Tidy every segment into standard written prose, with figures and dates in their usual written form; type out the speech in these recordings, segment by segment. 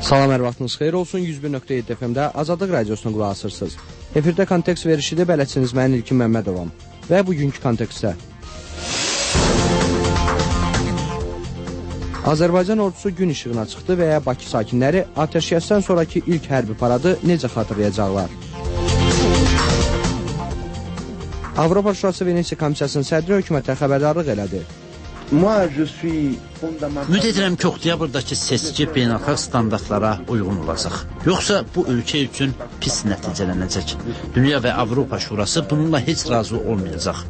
Salam, hər vaxtınız xeyir olsun. 101.7 FM-də Azadlıq Radiosuna qulaq asırsınız. Efirdə kontekst verişidir, bələdçiniz mən İlkin Məmmədovam. Və bugünkü kontekstdə Azərbaycan ordusu gün işığına çıxdı və ya Bakı sakinləri atəşkəsdən sonraki ilk hərbi paradı necə xatırlayacaqlar? Avropa Şurası Venesiya Komissiyasının sədri hökumətə xəbərdarlıq elədi. Ümid edirəm ki, oktyabrdakı seçki beynəlxalq standartlara uyğun olacaq. Yoxsa bu ölkə üçün pis nəticələnəcək. Dünya və Avropa Şurası bununla heç razı olmayacaq.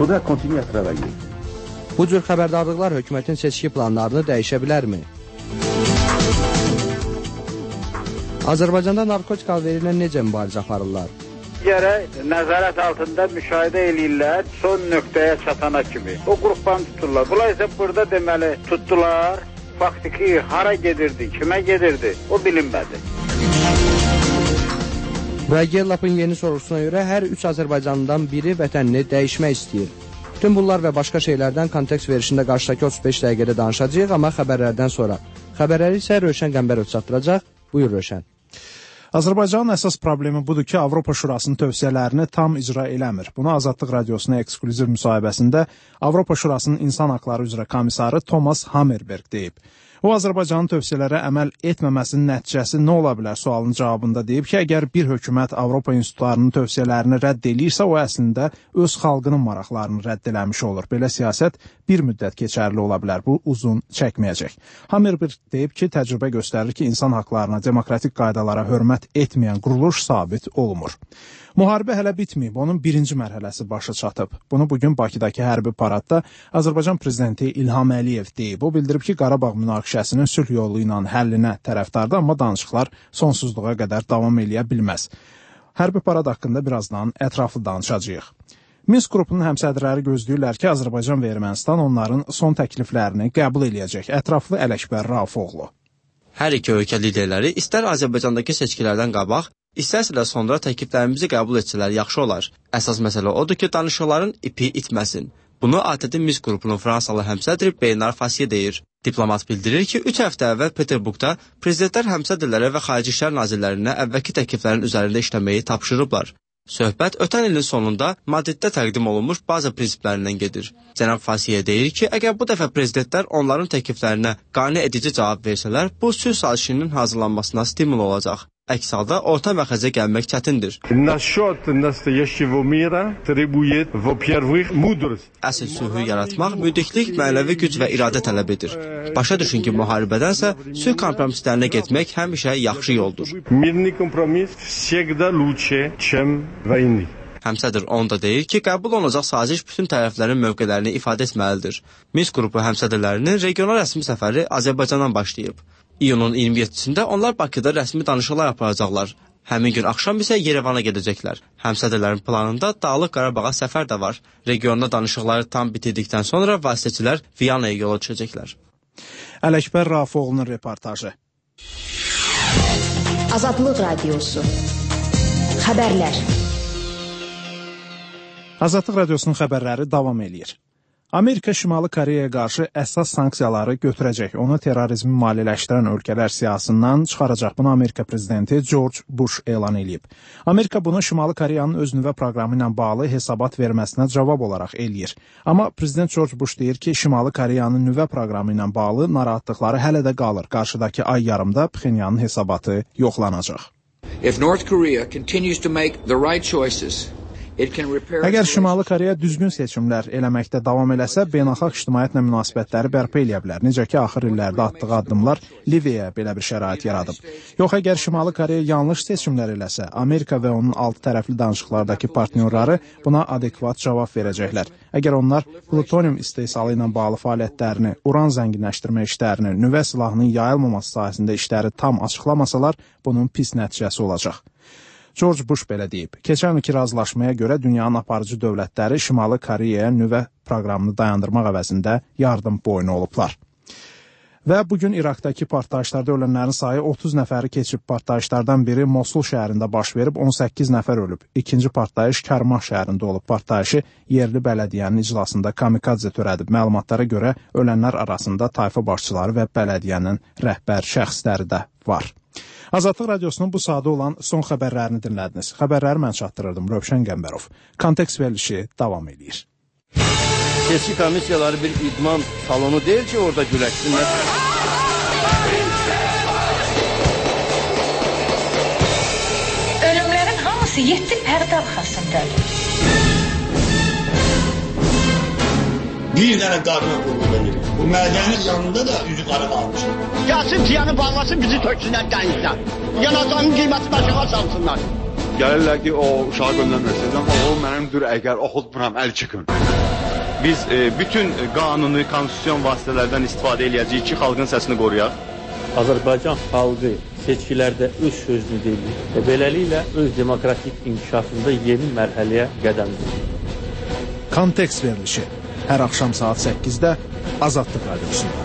Bu cür xəbərdarlıqlar hökumətin seçki planlarını dəyişə bilərmi? Azərbaycanda narkotik alveri necə mübarizə aparırlar? Gərək nəzarət altında müşahidə eləyirlər son nöqtəyə çatana kimi. O qrupdan tuturlar. Bunlar isə burada deməli tutdular. Faktiki hara gedirdi, kimə gedirdi, o bilinmədi. Və Gellap'ın yeni sorusuna görə hər 3 Azərbaycanlıdan biri vətənini dəyişmək istəyir. Tüm bunlar və başqa şeylərdən kontekst verişində qarşıdakı 35 dəqiqədə danışacağıq, amma xəbərlərdən sonra. Xəbərləri isə Rövşən Qəmbərov çatdıracaq. Buyur Rövşən. Azərbaycanın əsas problemi budur ki, Avropa Şurasının tövsiyələrini tam icra eləmir. Bunu Azadlıq Radiosuna eksklüziv müsahibəsində Avropa Şurasının İnsan Haqları üzrə komissarı Thomas Hammerberg deyib. O, Azərbaycanın tövsiyələrə əməl etməməsinin nəticəsi nə ola bilər sualının cavabında deyib ki, əgər bir hökumət Avropa institutlarının tövsiyələrini rədd eləyirsə, o əslində öz xalqının maraqlarını rədd eləmiş olur. Belə siyasət bir müddət keçərli ola bilər, bu uzun çəkməyəcək. Hammerberg deyib ki, təcrübə göstərir ki, insan haqlarına, demokratik qaydalara hörmət etməyən quruluş sabit olmur. Müharibə hələ bitməyib, onun birinci mərhələsi başa çatıb. Bunu bugün Bakıdakı hərbi paradda Azərbaycan prezidenti İlham Əliyev deyib. O bildirib ki, Qarabağ münaqişəsinin sülh yolu ilə həllinə tərəfdardır, amma danışıqlar sonsuzluğa qədər davam eləyə bilməz. Hərbi parad haqqında birazdan ətraflı danışacağıq. Minsk qrupunun həmsədrləri gözləyirlər ki, Azərbaycan və Ermənistan onların son təkliflərini qəbul eləyəcək. Ətraflı Ələkbər Rafoğlu. Hər iki ölkə liderləri istər Azərbaycandakı seçkilərdən qabaq, İstərsə də sonra təkliflərimizi qəbul etsələr yaxşı olar. Əsas məsələ odur ki, danışıqların ipi itməsin. Bunu ATƏT Minsk qrupunun Fransalı həmsədri Beynar Fasiye deyir. Diplomat bildirir ki, 3 həftə əvvəl Peterburqda prezidentlər həmsədrlərə və xarici işlər nazirlərinə əvvəlki təkliflərin üzərində işləməyi tapşırıblar. Söhbət ötən ilin sonunda Madriddə təqdim olunmuş baza prinsiplərindən gedir. Cənab Fasiye deyir ki, əgər bu dəfə prezidentlər onların təkliflərinə qane edici cavab versələr, bu sülh sazişinin hazırlanmasına stimul olacaq. Əks halda orta məxəzə gəlmək çətindir. Əsl sülhü yaratmaq müdriklik, mənəvi güc və iradə tələb edir. Başa düşün ki, müharibədənsə sülh kompromislərinə getmək həmişə yaxşı yoldur. Həmsədr onu da deyir ki, qəbul olunacaq saziş bütün tərəflərin mövqelərini ifadə etməlidir. Minsk qrupu həmsədrlərinin regional rəsmi səfəri Azərbaycandan başlayıb. İyunun 27-sində onlar Bakıda rəsmi danışıqlar aparacaqlar. Həmin gün axşam isə Yerevana gedəcəklər. Həmsədrlərin planında Dağlıq Qarabağa səfər də var. Regionda danışıqları tam bitirdikdən sonra vasitəçilər Viyanaya yola düşəcəklər. Ələkbər Rafoğlu'nun reportajı. Azadlıq Radiosu. Xəbərlər. Azadlıq Radiosunun xəbərləri davam eləyir. Amerika Şimali Koreyaya qarşı əsas sanksiyaları götürəcək. Onu terrorizmi maliyyələşdirən ölkələr siyasından çıxaracaq. Bunu Amerika prezidenti George Bush elan edib. Amerika bunu Şimali Koreyanın öz nüvə proqramı ilə bağlı hesabat verməsinə cavab olaraq eləyir. Amma prezident George Bush deyir ki, Şimali Koreyanın nüvə proqramı ilə bağlı narahatlıqları hələ də qalır. Qarşıdakı ay yarımda Pxenyanın hesabatı yoxlanacaq. If North Korea continues to make the right choices, əgər Şimali Koreya düzgün seçimlər eləməkdə davam eləsə, beynəlxalq ictimaiyyətlə münasibətləri bərpa eləyə bilər. Necə ki, axır illərdə atdığı addımlar Liviyaya belə bir şərait yaradıb. Yox, əgər Şimali Koreya yanlış seçimlər eləsə, Amerika və onun altı tərəfli danışıqlardakı partnyorları buna adekvat cavab verəcəklər. Əgər onlar plutonium istehsalı ilə bağlı fəaliyyətlərini, uran zənginləşdirmə işlərini, nüvə silahının yayılmaması sahəsində işləri tam açıqlamasalar, bunun pis nəticəsi olacaq. George Bush belə deyib. Keçən ilki razılaşmaya görə dünyanın aparıcı dövlətləri Şimali Koreyaya nüvə proqramını dayandırmaq əvəzində yardım boynu olublar. Və bugün İraqdakı partlayışlarda ölənlərin sayı 30 nəfəri keçib. Partlayışlardan biri Mosul şəhərində baş verib, 18 nəfər ölüb. İkinci partlayış Kərmah şəhərində olub. Partlayışı yerli bələdiyyənin iclasında kamikadze törədib. Məlumatlara görə ölənlər arasında tayfa başçıları və bələdiyyənin rəhbər şəxsləri də var. Azadlıq Radiosunun bu saata olan son xəbərlərini dinlədiniz. Xəbərləri mən çatdırırdım, Rövşən Qəmbərov. Kontekst verilişi davam edir. Seçki komissiyaları bir idman salonu deyil ki, orada güləşsinlər. Ölümlərin hamısı 7 pərdə arxasındadır. Bir dənə qadına qulluq edir. Bu mədənin yanında da üzü qara qalmış. Gəlsin tiyanı bağlasın, bizi töksünlər dənizdən. Yanacağının qiyməti aşağı salsınlar. Gəlirlər ki, o uşağı göndərməsin, amma o mənimdir, əgər oxutmuram, əl çıxın. Biz bütün qanuni, konstitusyon vasitələrdən istifadə edəcəyik ki, xalqın səsini qoruyaq. Azərbaycan xalqı seçkilərdə öz sözünü deyir və beləliklə öz demokratik inkişafında yeni mərhələyə qədəm qoyur. Kontekst verilişi hər axşam saat 8-də Azadlıq Radiosunda.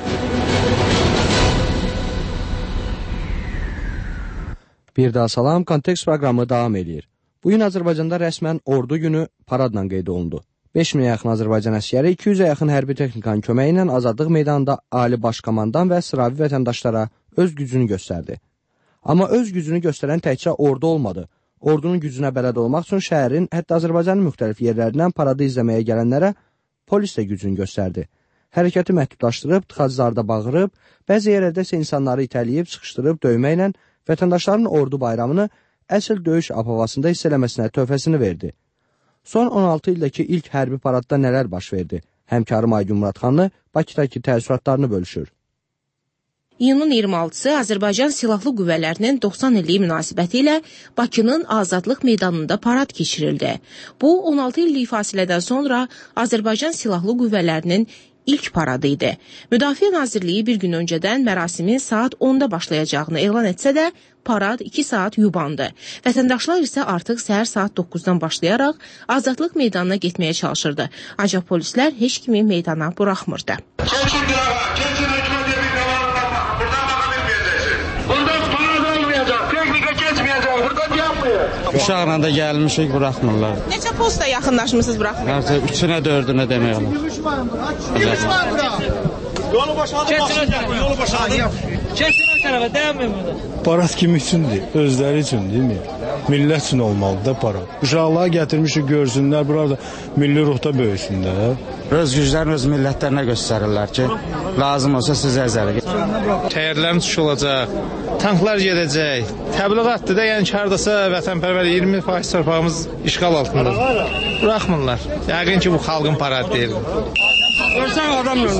Bir daha salam, Kontekst proqramı davam edir. Bugün Azərbaycanda rəsmən Ordu günü paradla qeyd olundu. 5000-ə yaxın Azərbaycan əsgəri 200-ə yaxın hərbi texnikanın köməyi ilə Azadlıq meydanında ali başkomandan və sıravi vətəndaşlara öz gücünü göstərdi. Amma öz gücünü göstərən təkcə ordu olmadı. Ordunun gücünə bələd olmaq üçün şəhərin, hətta Azərbaycanın müxtəlif yerlərindən paradı izləməyə gələnlərə polis də gücünü göstərdi. Hərəkəti məhdudlaşdırıb, tıxaclarda bağırıb, bəzi yerlərdə isə insanları itələyib, sıxışdırıb, döyməklə vətəndaşların ordu bayramını əsl döyüş aphavasında hiss eləməsinə tövhəsini verdi. Son 16 ildəki ilk hərbi paradda nələr baş verdi? Həmkarım Aygün Muradxanlı Bakıdakı təəssüratlarını bölüşür. İyunun 26-sı Azərbaycan Silahlı Qüvvələrinin 90 illiyi münasibəti ilə Bakının Azadlıq meydanında parad keçirildi. Bu, 16 illik fasilədən sonra Azərbaycan Silahlı Qüvvələrinin ilk paradı idi. Müdafiə Nazirliyi bir gün öncədən mərasimin saat 10-da başlayacağını elan etsə də, parad 2 saat yubandı. Vətəndaşlar isə artıq səhər saat 9-dan başlayaraq Azadlıq meydanına getməyə çalışırdı. Ancaq polislər heç kimi meydana buraxmırdı. Keçin qırağa, keçin hükümət bir qırağa, buradan baxa bilməyəcəksiniz. Buradan parad olmayacaq, texnika keçməyəcək, buradan yapmayın. Uşaqla da gəlmişik, buraxmırlar. Neçə posta yaxınlaşmışsınız buraxmırlar? Artıq 3-ünə 4-ünə demək olar. Yürüşməyin bura. Yolu boşaldın. Yolu boşaldın. Keçin o tərəfə, dayanmayın burada. Parad kimi üçündür, özləri üçün değil mi? Millət üçün olmalıdır da parad. Uşaqları gətirmişik, görsünlər, burada milli ruhda böyüsünlər. Öz güclərini öz millətlərinə göstərirlər ki, lazım olsa sizə əzəli. Təyərlərin çıxış olacaq, tanklar gedəcək, təbliğatdır da, yəni ki, haradasa vətənpərvər 20% torpağımız işğal altında. Buraxmırlar. Yəqin ki, bu xalqın paradı deyil. Görsən adamla.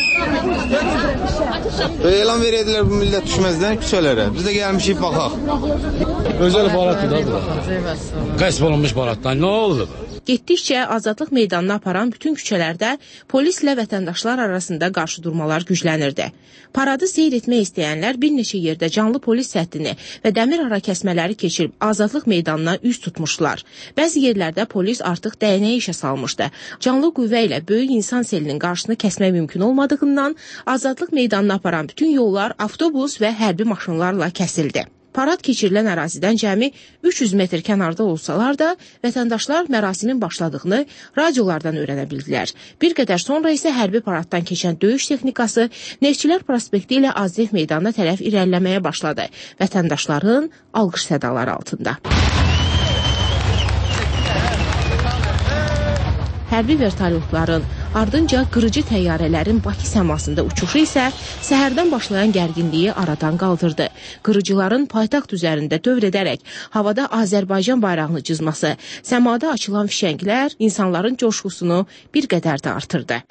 Elan verirdilər bu millət düşməzdən küçələrə. Biz də gəlmişik baxaq. Özəl baratdır da. Qəsb olunmuş baratdan nə oldu? Getdikcə Azadlıq meydanına aparan bütün küçələrdə polislə vətəndaşlar arasında qarşıdurmalar güclənirdi. Paradı seyr etmək istəyənlər bir neçə yerdə canlı polis səddini və dəmir ara kəsmələri keçirib Azadlıq meydanına üz tutmuşlar. Bəzi yerlərdə polis artıq dəyənəyi işə salmışdı. Canlı qüvvə ilə böyük insan selinin qarşısını kəsmək mümkün olmadığından Azadlıq meydanına aparan bütün yollar avtobus və hərbi maşınlarla kəsildi. Parad keçirilən ərazidən cəmi 300 metr kənarda olsalar da, vətəndaşlar mərasimin başladığını radiolardan öyrənə bildilər. Bir qədər sonra isə hərbi paraddan keçən döyüş texnikası Neftçilər prospekti ilə Azəf meydanına tərəf irəliləməyə başladı. Vətəndaşların alqış sədaları altında. Hərbi vertolyotların, ardınca qırıcı təyyarələrin Bakı səmasında uçuşu isə səhərdən başlayan gərginliyi aradan qaldırdı. Qırıcıların paytaxt üzərində dövr edərək havada Azərbaycan bayrağını cızması, səmada açılan fişənglər insanların coşqusunu bir qədər də artırdı.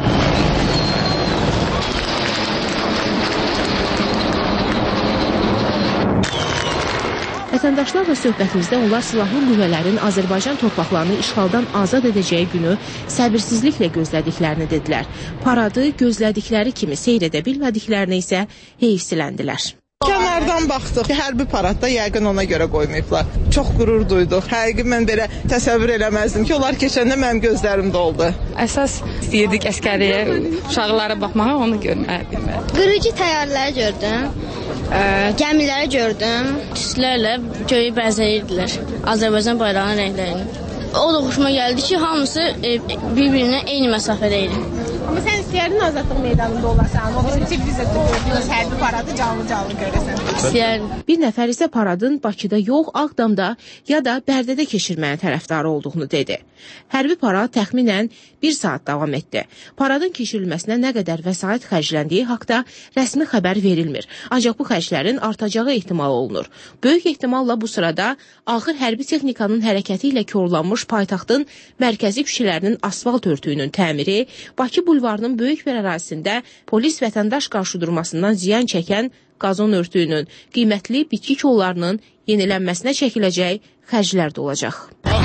Vətəndaşlarla söhbətimizdə onlar silahlı qüvvələrin Azərbaycan torpaqlarını işğaldan azad edəcəyi günü səbirsizliklə gözlədiklərini dedilər. Paradı gözlədikləri kimi seyr edə bilmədiklərini isə heyfsiləndilər. Kənardan baxdıq. Hərbi paradda yəqin ona görə qoymayıblar. Çox qürur duyduq. Həqiqi mən belə təsəvvür eləməzdim ki, onlar keçəndə mənim gözlərim doldu. Əsas istəyirdik əskəriyə, uşaqlara baxmağa, onu görməyə bilmədik. Qırıcı təyyarələri gördüm. Gəmiləri gördüm. Tüslərlə göyü bəzəyirdilər. Azərbaycan bayrağının rənglərini. O da xoşuma gəldi ki, hamısı bir-birinə eyni məsafədə idi. Amma sən istəyərdin Azadlıq meydanında olasan, o bizim televizorda gördüyümüz hərbi paradı canlı görəsən. İstəyərdim. Bir nəfər isə paradın Bakıda yox, Ağdamda ya da Bərdədə keçirməyə tərəfdarı olduğunu dedi. Hərbi parad təxminən 1 saat davam etdi. Paradın keçirilməsinə nə qədər vəsait xərcləndiyi haqda rəsmi xəbər verilmir. Ancaq bu xərclərin artacağı ehtimal olunur. Böyük ehtimalla bu sırada ağır hərbi texnikanın hərəkəti ilə korlanmış paytaxtın mərkəzi küçələrinin asfalt örtüyünün təmiri, Bakı bulvarının böyük bir ərazisində polis vətəndaş qarşıdurmasından ziyan çəkən qazon örtüyünün, qiymətli bitki kollarının yenilənməsinə çəkiləcək xərclər də olacaq.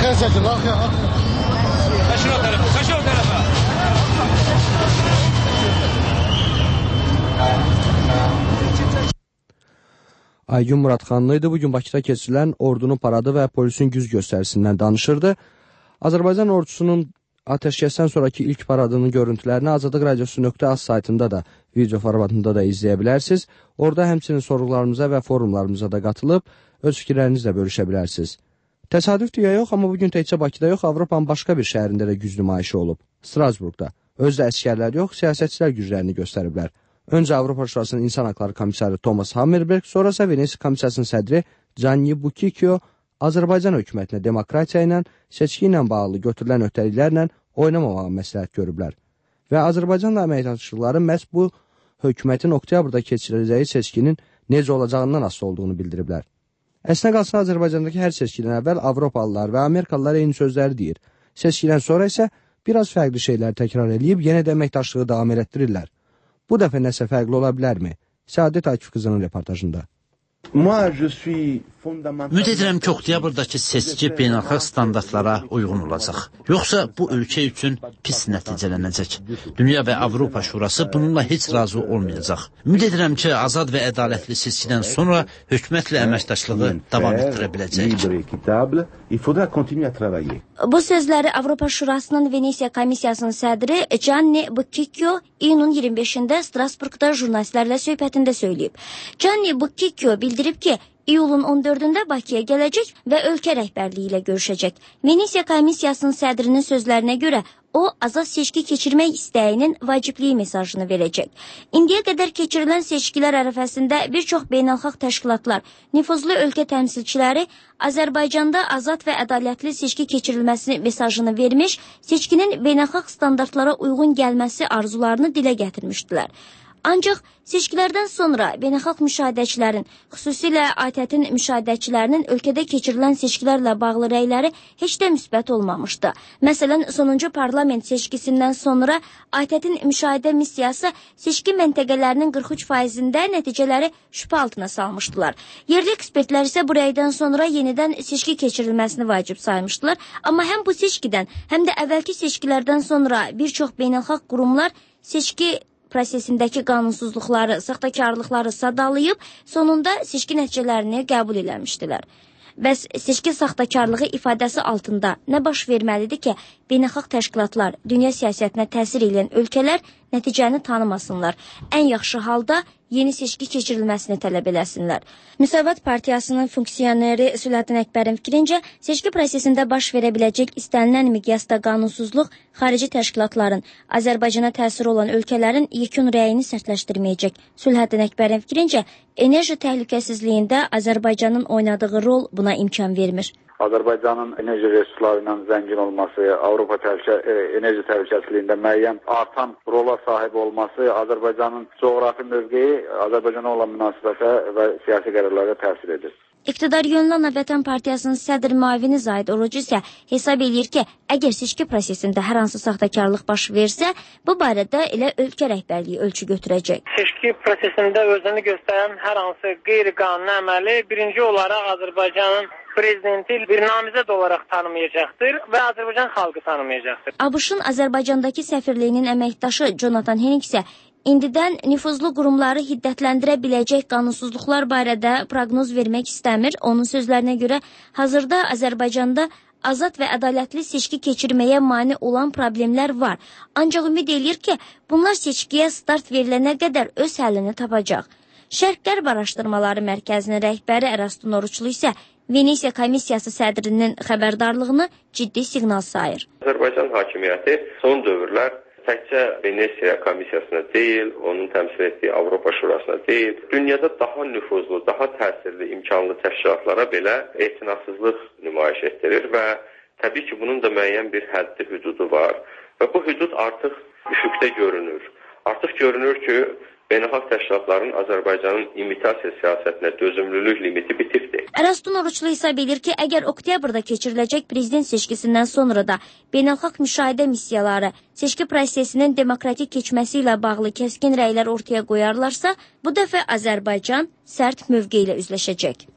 Aygün Muradxanlı idi. Bugün Bakıda keçirilən ordunun paradı və polisin güz göstərisindən danışırdı. Azərbaycan ordusunun ateşkəsdən sonraki ilk paradının görüntülərini Azadlıq Radiosu.az saytında da, video formatında da izləyə bilərsiniz. Orada həmçinin sorğularımıza və forumlarımıza da qatılıb, öz fikirlərinizlə bölüşə bilərsiniz. Təsadüf deyə yox, amma bugün təkcə Bakıda yox, Avropanın başqa bir şəhərində də güz nümayişi olub. Strasburqda. Özdə əskərlər yox, siyasətçilər güclərini göstəriblər. Öncə Avropa Şurasının İnsan Haqları Komissarı Thomas Hammerberg, sonrasa Venesiya Komissiyasının sədri Gianni Bucicchio Azərbaycan hökumətinə demokratiya ilə, seçki ilə bağlı götürülən öhdəliklərlə oynamamağı məsləhət görüblər. Və Azərbaycanla əməkdaşlıqları məhz bu hökumətin oktyabrda keçiriləcəyi seçkinin necə olacağından asılı olduğunu bildiriblər. Əslində qalsa Azərbaycandakı hər seçkidən əvvəl Avropalılar və Amerikalılar eyni sözləri deyir. Seçkidən sonra isə biraz fərqli şeylər təkrar edib yenə də əməkdaşlığı davam elətdirirlər. Bu dəfə nəsə fərqli ola bilərmi? Səadət Akif qızının reportajında. Ümid edirəm ki, oktyabrdakı seçki beynəlxalq standartlara uyğun olacaq. Yoxsa bu ölkə üçün pis nəticələnəcək. Dünya və Avropa Şurası bununla heç razı olmayacaq. Ümid edirəm ki, azad və ədalətli seçkidən sonra hökumətlə əməkdaşlığı davam etdirə biləcək. Bu sözləri Avropa Şurasının Venesiya Komissiyasının sədri Gianni Bucicchio iyunun 25-də Strasburqda jurnalistlərlə söhbətində söyləyib. Gianni Bucicchio bildirib ki, iyulun 14-də Bakıya gələcək və ölkə rəhbərliyi ilə görüşəcək. Venesiya Komissiyasının sədrinin sözlərinə görə o, azad seçki keçirmək istəyinin vacibliyi mesajını verəcək. İndiyə qədər keçirilən seçkilər ərəfəsində bir çox beynəlxalq təşkilatlar, nüfuzlu ölkə təmsilçiləri Azərbaycanda azad və ədalətli seçki keçirilməsi mesajını vermiş, seçkinin beynəlxalq standartlara uyğun gəlməsi arzularını dilə gətirmişdilər. Ancaq seçkilərdən sonra beynəlxalq müşahidəçilərin, xüsusilə ATƏT-in müşahidəçilərinin ölkədə keçirilən seçkilərlə bağlı rəyləri heç də müsbət olmamışdı. Məsələn, sonuncu parlament seçkisindən sonra ATƏT-in müşahidə missiyası seçki məntəqələrinin 43%-də nəticələri şübhə altına salmışdılar. Yerli ekspertlər isə bu rəydən sonra yenidən seçki keçirilməsini vacib saymışdılar. Amma həm bu seçkidən, həm də əvvəlki seçkilərdən sonra bir çox beynəlxalq qurumlar seçki prosesindəki qanunsuzluqları, saxtakarlıqları sadalayıb, sonunda seçki nəticələrini qəbul eləmişdilər. Bəs seçki saxtakarlığı ifadəsi altında nə baş verməlidir ki, beynəlxalq təşkilatlar, dünya siyasətinə təsir edən ölkələr nəticəni tanımasınlar, ən yaxşı halda yeni seçki keçirilməsini tələb eləsinlər. Müsavat Partiyasının funksioneri Sülhəddin Əkbərin fikrincə, seçki prosesində baş verə biləcək istənilən miqyasda qanunsuzluq xarici təşkilatların, Azərbaycana təsir olan ölkələrin yekun rəyini sərtləşdirməyəcək. Sülhəddin Əkbərin fikrincə, enerji təhlükəsizliyində Azərbaycanın oynadığı rol buna imkan vermir. Azərbaycanın enerji resursları ilə zəngin olması, Avropa enerji təhlükəsizliyində müəyyən artan rola sahib olması, Azərbaycanın coğrafi mövqeyi Azərbaycana olan münasibətə və siyasi qərarlara təsir edir. İqtidar yönlü Ana Vətən Partiyasının sədr müavini Zahid Orucu isə hesab edir ki, əgər seçki prosesində hər hansı saxtakarlıq baş versə, bu barədə elə ölkə rəhbərliyi ölçü götürəcək. Seçki prosesində özünü göstərən hər hansı qeyri-qanuni əməli birinci olaraq Azərbaycanın prezidenti bir namizəd olaraq tanımayacaqdır və Azərbaycan xalqı tanımayacaqdır. ABŞ-ın Azərbaycandakı səfirliyinin əməkdaşı Jonathan Henning isə indidən nüfuzlu qurumları hiddətləndirə biləcək qanunsuzluqlar barədə proqnoz vermək istəmir. Onun sözlərinə görə hazırda Azərbaycanda azad və ədalətli seçki keçirməyə mane olan problemlər var. Ancaq ümid eləyir ki, bunlar seçkiyə start verilənə qədər öz həllini tapacaq. Şərq-Qərb Araşdırmaları Mərkəzinin rəhbəri Əraston Oruçlu isə Venesiya Komissiyası sədrinin xəbərdarlığını ciddi siqnal sayır. Azərbaycan hakimiyyəti son dövrlər təkcə Venesiya komissiyasına deyil, onun təmsil etdiyi Avropa Şurasına deyil, dünyada daha nüfuzlu, daha təsirli, imkanlı təşkilatlara belə etinasızlıq nümayiş etdirir və təbii ki, bunun da müəyyən bir həddi, hüdudu var və bu hüdud artıq üfüqdə görünür. Artıq görünür ki, beynəlxalq təşkilatların Azərbaycanın imitasiya siyasətinə dözümlülük limiti bitibdir. Ərəstun Oruçlu hesab edir ki, əgər oktyabrda keçiriləcək prezident seçkisindən sonra da beynəlxalq müşahidə missiyaları seçki prosesinin demokratik keçməsi ilə bağlı kəskin rəylər ortaya qoyarlarsa, bu dəfə Azərbaycan sərt mövqe ilə üzləşəcək.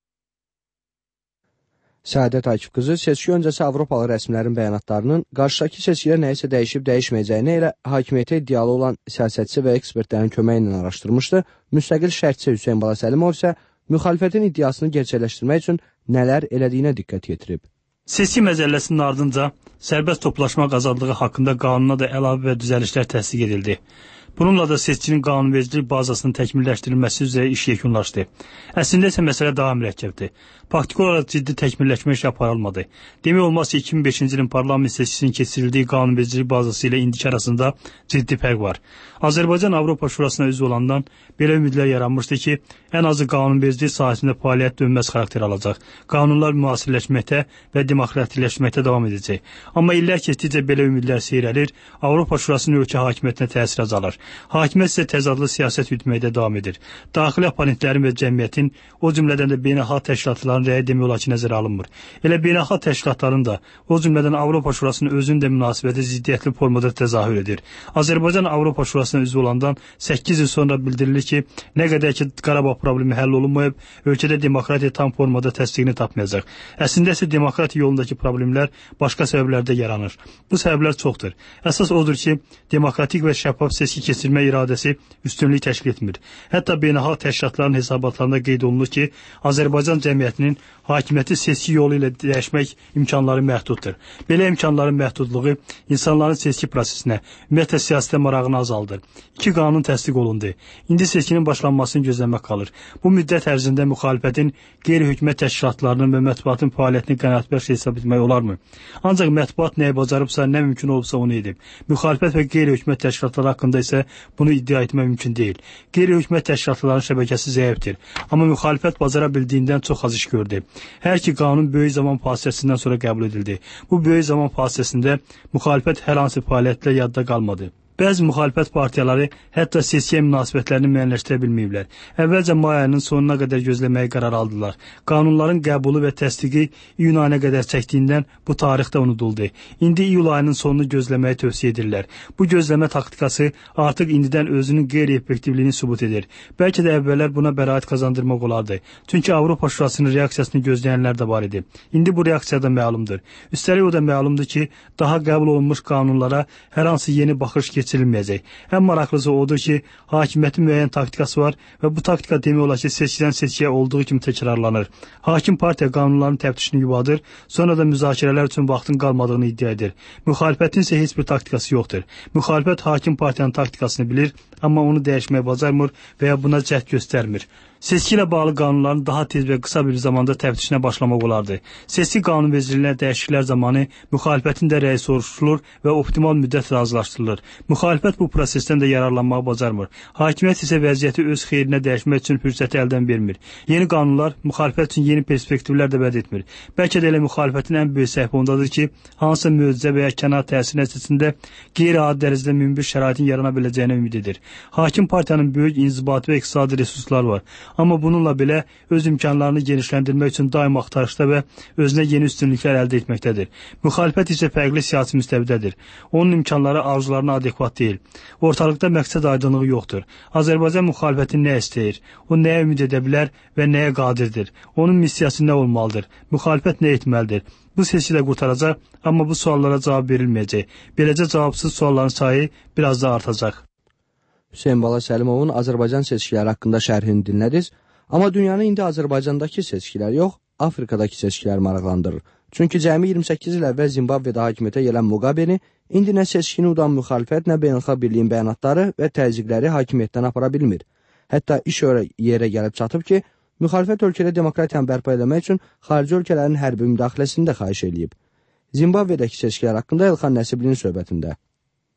Səadət Akif qızı seçki öncəsi Avropalı rəsmilərin bəyanatlarının qarşıdakı seçkidə nəyisə dəyişib-dəyişməyəcəyini elə hakimiyyətə iddialı olan siyasətçi və ekspertlərin köməyi ilə araşdırmışdı. Müstəqil şərhçi Hüseyn Bala Səlimov isə müxalifətin iddiasını gerçəkləşdirmək üçün nələr elədiyinə diqqət yetirib. Seçki məcəlləsinin ardınca sərbəst toplaşmaq azadlığı haqqında qanuna da əlavə və düzəlişlər təsdiq edildi. Bununla da seçkinin qanunvericilik bazasının təkmilləşdirilməsi üzrə iş yekunlaşdı. Əslində isə məsələ daha mürəkkəbdir. Praktik olaraq ciddi təkmilləşmə işi aparılmadı. Demək olmaz ki, 2005-ci ilin parlament seçkisinin keçirildiyi qanunvericilik bazası ilə indiki arasında ciddi fərq var. Azərbaycan Avropa Şurasına üzv olandan belə ümidlər yaranmışdı ki, ən azı qanunvericilik sahəsində fəaliyyət dönməz xarakter alacaq. Qanunlar müasirləşməkdə və demokratikləşməkdə davam edəcək. Amma illər keçdikcə belə ümidlər seyrəlir, Avropa Şurasının ölkə hakimiyyətinə təsir azalır. Hakimiyyət isə təzadlı siyasət yürütməkdə davam edir. Daxili oponentlərin və cəmiyyətin, o cümlədən də beynəlxalq təşkilatların rəyi demək olar ki, nəzərə alınmır. Elə beynəlxalq təşkilatların da, o cümlədən Avropa Şurasının özünün də münasibəti ziddiyyətli formada təzahür edir. Azərbaycan Avropa Şurasına üzv olandan 8 il sonra bildirilir ki, nə qədər ki Qarabağ problemi həll olunmayıb, ölkədə demokratiya tam formada təsdiqini tapmayacaq. Əslində isə demokratiya yolundakı problemlər başqa səbəblərdə yaranır. Bu səbəblər çoxdur. Əsas odur ki, demokratik və şəffaf seçki keçirmə iradəsi üstünlük təşkil etmir. Hətta beynəlxalq təşkilatların hesabatlarında qeyd olunur ki, Azərbaycan cəmiyyətinin hakimiyyəti seçki yolu ilə dəyişmək imkanları məhduddur. Belə imkanların məhdudluğu insanların seçki prosesinə, ümumiyyətlə siyasətə marağını azaldır. 2 qanun təsdiq olundu. İndi seçkinin başlanmasını gözləmək qalır. Bu müddət ərzində müxalifətin qeyri-hökumət təşkilatlarının və mətbuatın fəaliyyətini qənaətbəxş hesab etmək olarmı? Ancaq mətbuat nəyi bacarıbsa, nə mümkün olubsa onu edib. Müxalifət və qeyri-hökumət təşkilatları haqqında isə bunu iddia etmək mümkün deyil. Qeyri-hökumət təşkilatlarının şəbəkəsi zəifdir. Amma müxalifət bacara bildiyindən çox az iş gördü. Hər iki qanun böyük zaman fasiləsindən sonra qəbul edildi. Bu böyük zaman fasiləsində müxalifət hər hansı fəaliyyətlə yadda qalmadı. Bəzi müxalifət partiyaları hətta seçkiyə münasibətlərini müəyyənləşdirə bilməyiblər. Əvvəlcə may ayının sonuna qədər gözləməyə qərar aldılar. Qanunların qəbulu və təsdiqi iyun ayına qədər çəkdiyindən bu tarix də unuduldu. İndi iyul ayının sonunu gözləməyi tövsiyə edirlər. Bu gözləmə taktikası artıq indidən özünün qeyri-effektivliyini sübut edir. Bəlkə də əvvəllər buna bəraət qazandırmaq olardı. Çünki Avropa Şurasının reaksiyasını gözləyənlər də var idi. İndi bu reaksiya da məlumdur. Üstəlik o da məlumdur ki, daha qəbul olunmuş qanunlara hər hansı yeni baxış keçirilməyəcək. Ən maraqlısı odur ki, hakimiyyətin müəyyən taktikası var və bu taktika demək olar ki, seçkidən seçkiyə olduğu kimi təkrarlanır. Hakim partiya qanunların təftişini yubadır, sonra da müzakirələr üçün vaxtın qalmadığını iddia edir. Müxalifətin isə heç bir taktikası yoxdur. Müxalifət hakim partiyanın taktikasını bilir, amma onu dəyişməyə bacarmır və ya buna cəhd göstərmir. Seçki ilə bağlı qanunların daha tez və qısa bir zamanda təftişinə başlamaq olardı. Seçki qanunvericiliyinə dəyişikliklər zamanı müxalifətin də rəyi soruşulur və optimal müddət razılaşdırılır. Müxalifət bu prosesdən də yararlanmağı bacarmır. Hakimiyyət isə vəziyyəti öz xeyrinə dəyişmək üçün fürsəti əldən vermir. Yeni qanunlar müxalifət üçün yeni perspektivlər də vəd etmir. Bəlkə də elə müxalifətin ən böyük səhvi ondadır ki, hansısa möcüzə və ya kənar təsir nəticəsində qeyri-adi dərəcədə münbir şəraitin yarana biləcəyinə ümid edir. Hakim partiyanın böyük inzibati və iqtisadi resursları var. Amma bununla belə öz imkanlarını genişləndirmək üçün daim axtarışda və özünə yeni üstünlüklər əldə etməkdədir. Müxalifət isə fərqli siyasi müstəvidədir. Onun imkanları arzularına adekvat deyil. Ortalıqda məqsəd aydınlığı yoxdur. Azərbaycan müxalifəti nə istəyir? O nəyə ümid edə bilər və nəyə qadirdir? Onun missiyası nə olmalıdır? Müxalifət nə etməlidir? Bu seçkidə qurtaracaq, amma bu suallara cavab verilməyəcək. Beləcə cavabsız sualların sayı biraz da artacaq. Hüseyn Bala Səlimovun Azərbaycan seçkiləri haqqında şərhini dinlədiniz. Amma dünyanı indi Azərbaycandakı seçkilər yox, Afrikadakı seçkilər maraqlandırır. Çünki cəmi 28 il əvvəl Zimbabvedə hakimiyyətə gələn Muqabeni indi nə seçkini udan müxalifət, nə beynəlxalq birliyin bəyanatları və təzyiqləri hakimiyyətdən apara bilmir. Hətta iş yerə gəlib çatıb ki, müxalifət ölkədə demokratiyanı bərpa etmək üçün xarici ölkələrin hərbi müdaxiləsini də xahiş edib. Zimbabvedəki seçkilər haqqında Elxan Nəsiblinin söhbətində.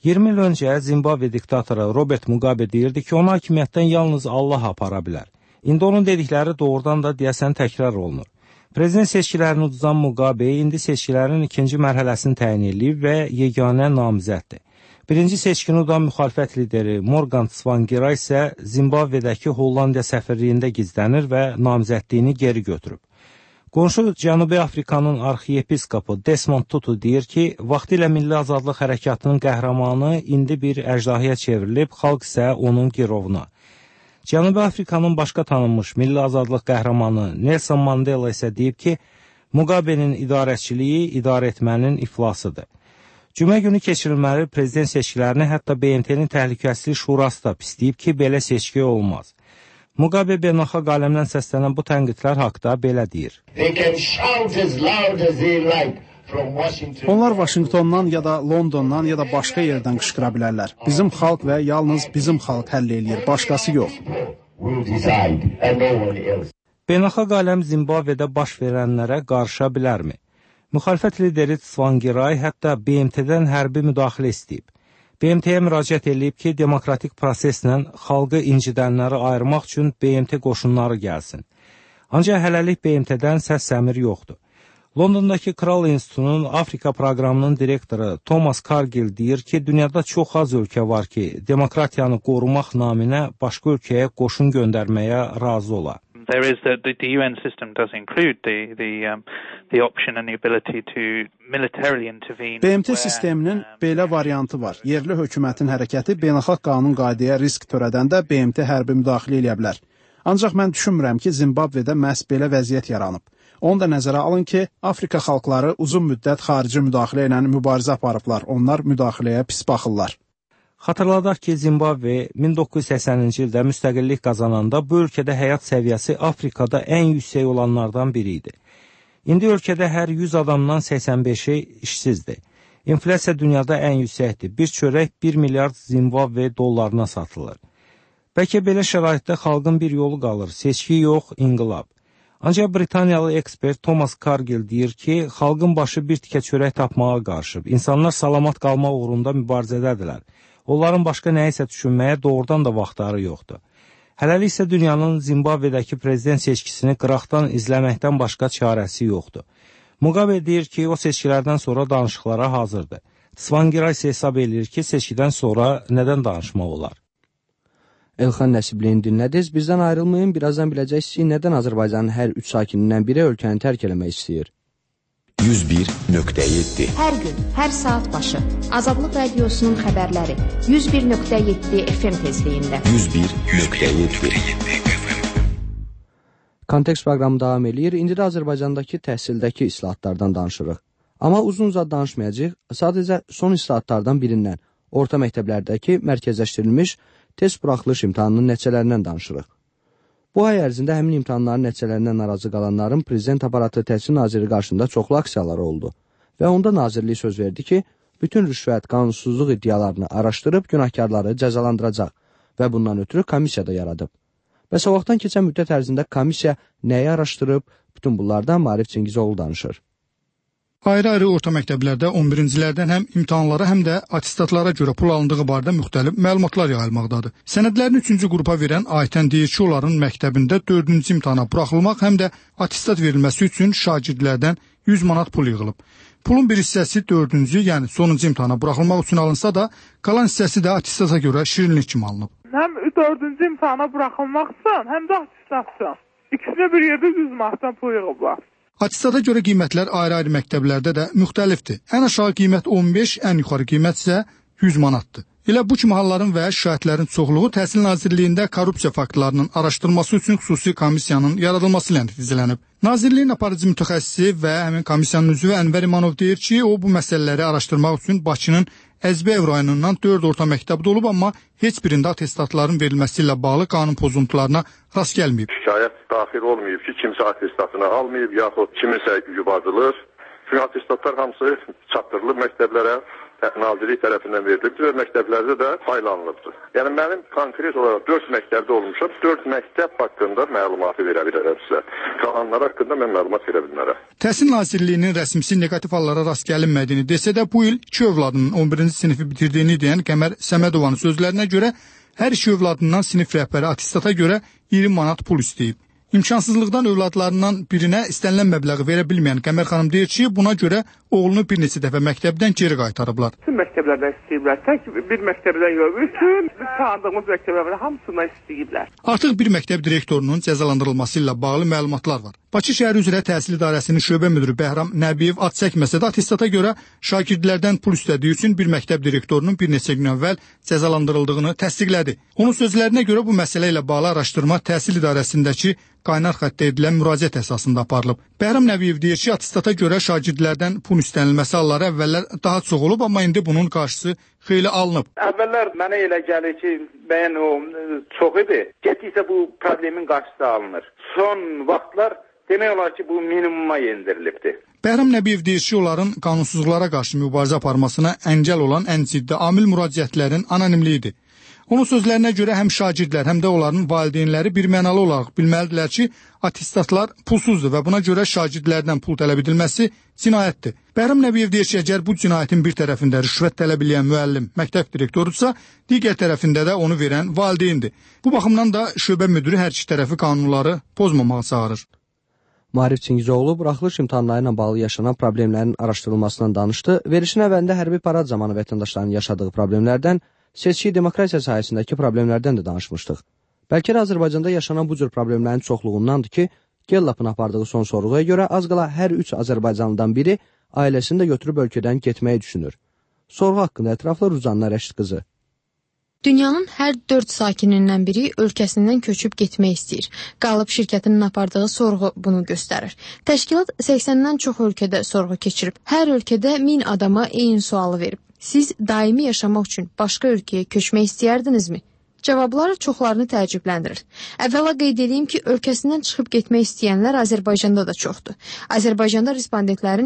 20 il öncə Zimbabve diktatoru Robert Mugabe deyirdi ki, onu hakimiyyətdən yalnız Allah apara bilər. İndi onun dedikləri doğrudan da deyəsən təkrar olunur. Prezident seçkilərini udzan Mugabe indi seçkilərin ikinci mərhələsini təyin edib və yeganə namizəddir. Birinci seçkini udan müxalifət lideri Morgan Tsvangirai isə Zimbabvedəki Hollandiya səfirliyində gizlənir və namizədliyini geri götürüb. Qonşu Cənubi Afrikanın arxiyepiskopu Desmond Tutu deyir ki, vaxtilə Milli Azadlıq Hərəkatının qəhrəmanı indi bir əjdahiyə çevrilib, xalq isə onun girovuna. Cənubi Afrikanın başqa tanınmış Milli Azadlıq qəhrəmanı Nelson Mandela isə deyib ki, Mugabe'nin idarəçiliyi idarə etmənin iflasıdır. Cümə günü keçirilməli prezident seçkilərini hətta BMT-nin Təhlükəsizlik Şurası da pisləyib ki, belə seçki olmaz. Mugabe beynəlxalq aləmdən səslənən bu tənqidlər haqda belə deyir. Onlar Vaşinqtondan ya da Londondan ya da başqa yerdən qışqıra bilərlər. Bizim xalq və yalnız bizim xalq həll eləyir, başqası yox. Beynəlxalq aləm Zimbabvedə baş verənlərə qarışa bilərmi? Müxalifət lideri Tsvangirai hətta BMT-dən hərbi müdaxilə istəyib. BMT-yə müraciət edib ki, demokratik proseslə xalqı incidənləri ayırmaq üçün BMT qoşunları gəlsin. Ancaq hələlik BMT-dən səs-səmir yoxdur. Londondakı Kral İnstitutunun Afrika proqramının direktoru Thomas Cargill deyir ki, dünyada çox az ölkə var ki, demokratiyanı qorumaq naminə başqa ölkəyə qoşun göndərməyə razı ola. There is the UN system does include the option and the ability to militarily intervene. BMT sisteminin belə variantı var. Yerli hökumətin hərəkəti beynəlxalq qanun qaydaya risk törədəndə BMT hərbi müdaxilə edə bilər. Ancaq mən düşünmürəm ki, Zimbabvedə məhz belə vəziyyət yaranıb. Onu da nəzərə alın ki, Afrika xalqları uzun müddət xarici müdaxilə ilə mübarizə aparıblar. Onlar müdaxiləyə pis baxırlar. Xatırladaq ki, Zimbabve 1980-ci ildə müstəqillik qazananda bu ölkədə həyat səviyyəsi Afrikada ən yüksək olanlardan biri idi. İndi ölkədə hər 100 adamdan 85-i işsizdir. İnflyasiya dünyada ən yüksəkdir. Bir çörək 1 milyard Zimbabve dollarına satılır. Bəlkə belə şəraitdə xalqın bir yolu qalır, seçki yox, inqilab. Ancaq Britaniyalı ekspert Thomas Cargill deyir ki, xalqın başı bir tikə çörək tapmağa qarışıb. İnsanlar salamat qalmaq uğrunda mübarizədədirlər. Onların başqa nəyisə düşünməyə doğrudan da vaxtları yoxdur. Hələlik isə dünyanın Zimbabvedəki prezident seçkisini qıraqdan izləməkdən başqa çarəsi yoxdur. Mugabe deyir ki, o seçkilərdən sonra danışıqlara hazırdır. Tsvangirai isə hesab edir ki, seçkidən sonra nədən danışmaq olar? Elxan Nəsibliyini dinlədiniz. Bizdən ayrılmayın. Birazdan biləcəksiniz nədən Azərbaycanın hər 3 sakinindən biri ölkəni tərk eləmək istəyir. 101.7 Hər gün, hər saat başı Azadlıq Radiosunun xəbərləri 101.7 FM tezliyində. 101.7 Kontekst proqramı davam edir. İndi də Azərbaycandakı təhsildəki islahatlardan danışırıq. Amma uzun-uzad danışmayacağıq. Sadəcə son islahatlardan birindən, orta məktəblərdəki mərkəzləşdirilmiş test buraxılış imtahanının nəticələrindən danışırıq. Bu ay ərzində həmin imtahanların nəticələrindən narazı qalanların Prezident Aparatı Təhsil Naziri qarşısında çoxlu aksiyaları oldu və onda nazirlik söz verdi ki, bütün rüşvət, qanunsuzluq iddialarını araşdırıb günahkarları cəzalandıracaq və bundan ötürü komissiya da yaradıb. Bəs o vaxtdan keçən müddət ərzində komissiya nəyi araşdırıb? Bütün bunlardan Maarif Cingizoğlu danışır. Ayrı-ayrı orta məktəblərdə 11-cilərdən həm imtahanlara, həm də atestatlara görə pul alındığı barədə müxtəlif məlumatlar yayılmaqdadır. Sənədlərini 3-cü qrupa verən Aytən deyir ki, onların məktəbində 4-cü imtahana buraxılmaq, həm də atestat verilməsi üçün şagirdlərdən 100 manat pul yığılıb. Pulun bir hissəsi 4-cü, yəni sonuncu imtahana buraxılmaq üçün alınsa da, qalan hissəsi də atestata görə şirinlik kimi alınıb. Həm 4-cü imtahana buraxılmaq üçün, həm də atestat üçün. İkisini bir yerdə 100 manatdan pul yığıblar. Atestata görə qiymətlər ayrı-ayrı məktəblərdə də müxtəlifdir. Ən aşağı qiymət 15, ən yuxarı qiymət isə 100 manatdır. Elə bu kimi halların və şikayətlərin çoxluğu Təhsil Nazirliyində korrupsiya faktlarının araşdırılması üçün xüsusi komissiyanın yaradılması ilə nəticələnib. Nazirliyin aparıcı mütəxəssisi və həmin komissiyanın üzvü Ənvər İmanov deyir ki, o bu məsələləri araşdırmaq üçün Bakının Əzbəyev rayonundan 4 orta məktəbdə olub, amma heç birində atestatların verilməsi ilə bağlı qanun pozuntularına rast gəlməyib. Şikayət daxil olmayıb ki, kimsə atestatını almayıb, yaxud kiminsə yubadılır. Çünki atestatlar hamısı çatdırılıb məktəblərə, Nazirlik tərəfindən verilibdir və məktəblərdə də paylanılıbdır. Yəni mənim konkret olaraq 4 məktəbdə olmuşam. 4 məktəb haqqında məlumatı verə bilərəm sizə. Qalanlar haqqında mən məlumat verə bilmərəm. Təhsil Nazirliyinin rəsmisi neqativ hallara rast gəlinmədiyini desə də bu il 2 övladının 11-ci sinifi bitirdiyini deyən Qəmər Səmədovanın sözlərinə görə hər 2 övladından sinif rəhbəri attestata görə 20 manat pul istəyib. İmkansızlıqdan övladlarından birinə istənilən məbləği verə bilməyən Qəmər xanım deyir ki, buna görə oğlunu bir neçə dəfə məktəbdən geri qaytarıblar. Bütün məktəblərdən istəyiblər. Tək bir məktəbdən yox, bütün tanıdığımız məktəblərdən hamısından istəyiblər. Artıq bir məktəb direktorunun cəzalandırılması ilə bağlı məlumatlar var. Bakı şəhəri üzrə təhsil idarəsinin şöbə müdiri Bəhram Nəbiyev ad çəkməsə də attestata görə şagirdlərdən pul istədiyi üçün bir məktəb direktorunun bir neçə gün əvvəl cəzalandırıldığını təsdiqlədi. Onun sözlərinə görə bu məsələ ilə bağlı araşdırma təhsil idarəsindəki qaynar xəttə edilən müraciət əsasında aparılıb. Bəhram Nəbiyev deyir ki, attestata görə şagirdlərdən pul istənilməsi halları əvvəllər daha çox olub, amma indi bunun qarşısı xeyli alınıb. Əvvəllər mənə elə gəlir ki, bəyən o çox idi. Getdikcə bu problemin qarşısı alınır. Son vaxtlar demək olar ki, bu minimuma endirilibdir. Bəhram Nəbiyev deyir ki, onların qanunsuzluqlara qarşı mübarizə aparmasına əngəl olan ən ciddi amil müraciətlərin anonimliyidir. Onun sözlərinə görə həm şagirdlər, həm də onların valideynləri birmənalı olaraq bilməlidirlər ki, attestatlar pulsuzdur və buna görə şagirdlərdən pul tələb edilməsi cinayətdir. Bəhram Nəbiyev deyir ki, əgər bu cinayətin bir tərəfində rüşvət tələb edən müəllim məktəb direktorudursa, digər tərəfində də onu verən valideyndir. Bu baxımdan da şöbə müdiri hər iki tərəfi qanunları pozmamağa çağırır. Maarif Çingizoğlu buraxılış imtahanları ilə bağlı yaşanan problemlərin araşdırılmasından danışdı. Verişin əvvəlində hərbi parad zamanı vətəndaşların yaşadığı problemlərdən, seçki demokratiya sahəsindəki problemlərdən də danışmışdıq. Bəlkə də Azərbaycanda yaşanan bu cür problemlərin çoxluğundandır ki, Gellap'ın apardığı son sorğuya görə az qala hər 3 Azərbaycanlıdan biri ailəsini də götürüb ölkədən getməyi düşünür. Sorğu haqqında ətraflı Ruzanna Rəşid qızı. Dünyanın hər 4 sakinindən biri ölkəsindən köçüb getmək istəyir. Qalıb şirkətinin apardığı sorğu bunu göstərir. Təşkilat 80-dən çox ölkədə sorğu keçirib. Hər ölkədə 1000 adama eyni sualı verib. Siz daimi yaşamaq üçün başqa ölkəyə köçmək istəyərdinizmi? Cavabları çoxlarını təəccübləndirir. Əvvəla qeyd edeyim ki, ölkəsindən çıxıb getmək istəyənlər Azərbaycanda da çoxdur. Azərbaycanda respondentlərin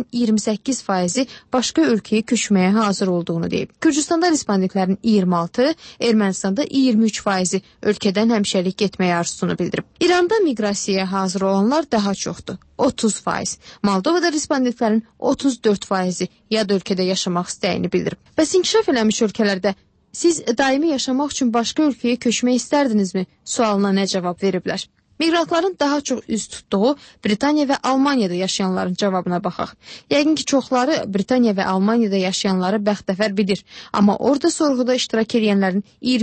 28%-i başqa ölkəyə köçməyə hazır olduğunu deyib. Gürcüstanda respondentlərin 26%, Ermənistanda 23%-i ölkədən həmişəlik getməyə arzusunu bildirib. İranda miqrasiyaya hazır olanlar daha çoxdur. 30%. Moldovada respondentlərin 34%-i yad ölkədə yaşamaq istəyini bildirib. Bəs inkişaf eləmiş ölkələrdə siz daimi yaşamaq üçün başqa ölkəyə köçmək istərdinizmi? Sualına nə cavab veriblər? Miqrantların daha çox üz tutduğu Britaniya və Almaniyada yaşayanların cavabına baxaq. Yəqin ki, çoxları Britaniya və Almaniyada yaşayanları bəxtəvər bilir. Amma orada sorğuda iştirak edənlərin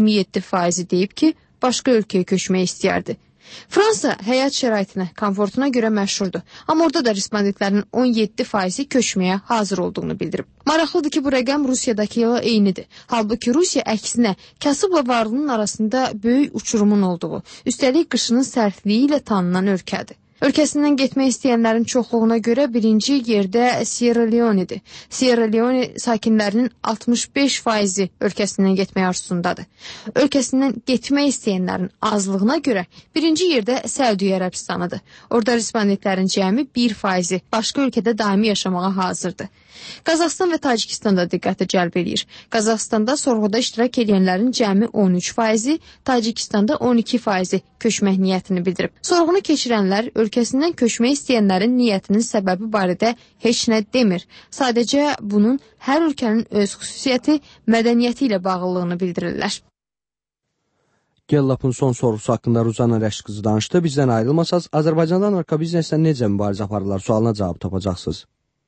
27%-i deyib ki, başqa ölkəyə köçmək istəyərdi. Fransa həyat şəraitinə, komfortuna görə məşhurdur. Amma orada da respondentlərin 17%-i köçməyə hazır olduğunu bildirib. Maraqlıdır ki, bu rəqəm Rusiyadakı ilə eynidir. Halbuki Rusiya əksinə kasıbla varlının arasında böyük uçurumun olduğu, üstəlik qışının sərtliyi ilə tanınan ölkədir. Ölkəsindən getmək istəyənlərin çoxluğuna görə birinci yerdə Sierra Leone'dir. Sierra Leone sakinlərinin 65%-i ölkəsindən getmək arzusundadır. Ölkəsindən getmək istəyənlərin azlığına görə birinci yerdə Səudiyyə Ərəbistanıdır. Orada respondentlərin cəmi 1%-i başqa ölkədə daimi yaşamağa hazırdır. Qazaxstan və Tacikistan da diqqəti cəlb edir. Qazaxstanda sorğuda iştirak edənlərin cəmi 13%-i, Tacikistanda 12%-i köçmək niyyətini bildirib. Sorğunu keçirənlər ölkəsindən köçmək istəyənlərin niyyətinin səbəbi barədə heç nə demir. Sadəcə bunun hər ölkənin öz xüsusiyyəti, mədəniyyəti ilə bağlılığını bildirirlər. Gellap'ın son sorğusu haqqında Ruzanna Rəşid qızı danışdı. Bizdən ayrılmasaz, Azərbaycanda narkobizneslə necə mübarizə aparırlar sualına cavab tapacaqsınız.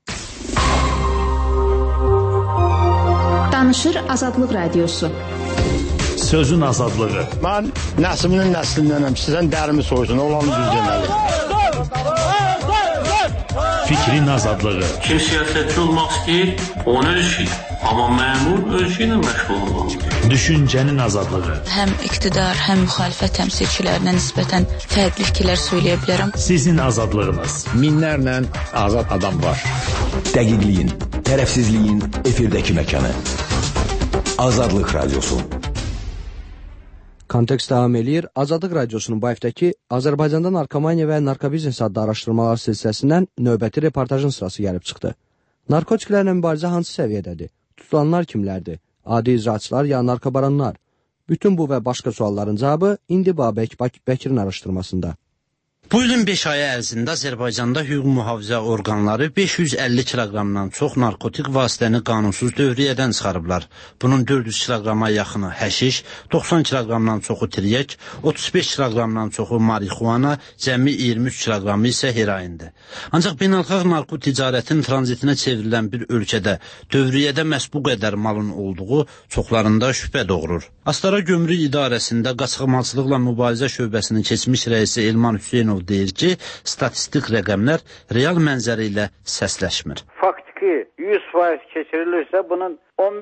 Danışır Azadlıq Radiosu. Sözün azadlığı. Mən nəslinin nəslindənəm. Sizdən dərimi soysun, olanı düz deməli. Fikrin azadlığı. Kim siyasətçi olmaq istəyir, onu ölçür. Amma məmur ölçü ilə məşğul olmalıdır. Düşüncənin azadlığı. Həm iqtidar, həm müxalifət təmsilçilərinə nisbətən fərqli fikirlər söyləyə bilərəm. Sizin azadlığınız. Minlərlə azad adam var. Dəqiqliyin, tərəfsizliyin efirdəki məkanı. Azadlıq Radiosu. Kontekst davam eləyir. Azadlıq Radiosunun bu həftəki Azərbaycanda narkomaniya və narkobiznes adlı araşdırmalar silsiləsindən növbəti reportajın sırası gəlib çıxdı. Narkotiklərlə mübarizə hansı səviyyədədir? Tutulanlar kimlərdir? Adi icraçılar ya narkobaronlar? Bütün bu və başqa sualların cavabı indi Babək Bəkirin araşdırmasında. Bu ilin 5 ayı ərzində Azərbaycanda hüquq mühafizə orqanları 550 kiloqramdan çox narkotik vasitəni qanunsuz dövriyyədən çıxarıblar. Bunun 400 kiloqrama yaxını həşiş, 90 kiloqramdan çoxu tiryək, 35 kiloqramdan çoxu marixuana, cəmi 23 kiloqramı isə heroindir. Ancaq beynəlxalq narko ticarətin tranzitinə çevrilən bir ölkədə dövriyyədə məhz bu qədər malın olduğu çoxlarında şübhə doğurur. Astara Gömrük İdarəsində qaçaqmalçılıqla mübarizə şöbəsinin keçmiş rəisi Elman Hüseynov deyir ki, statistik rəqəmlər real mənzərə ilə səsləşmir. Faktiki 100% keçirilirsə bunun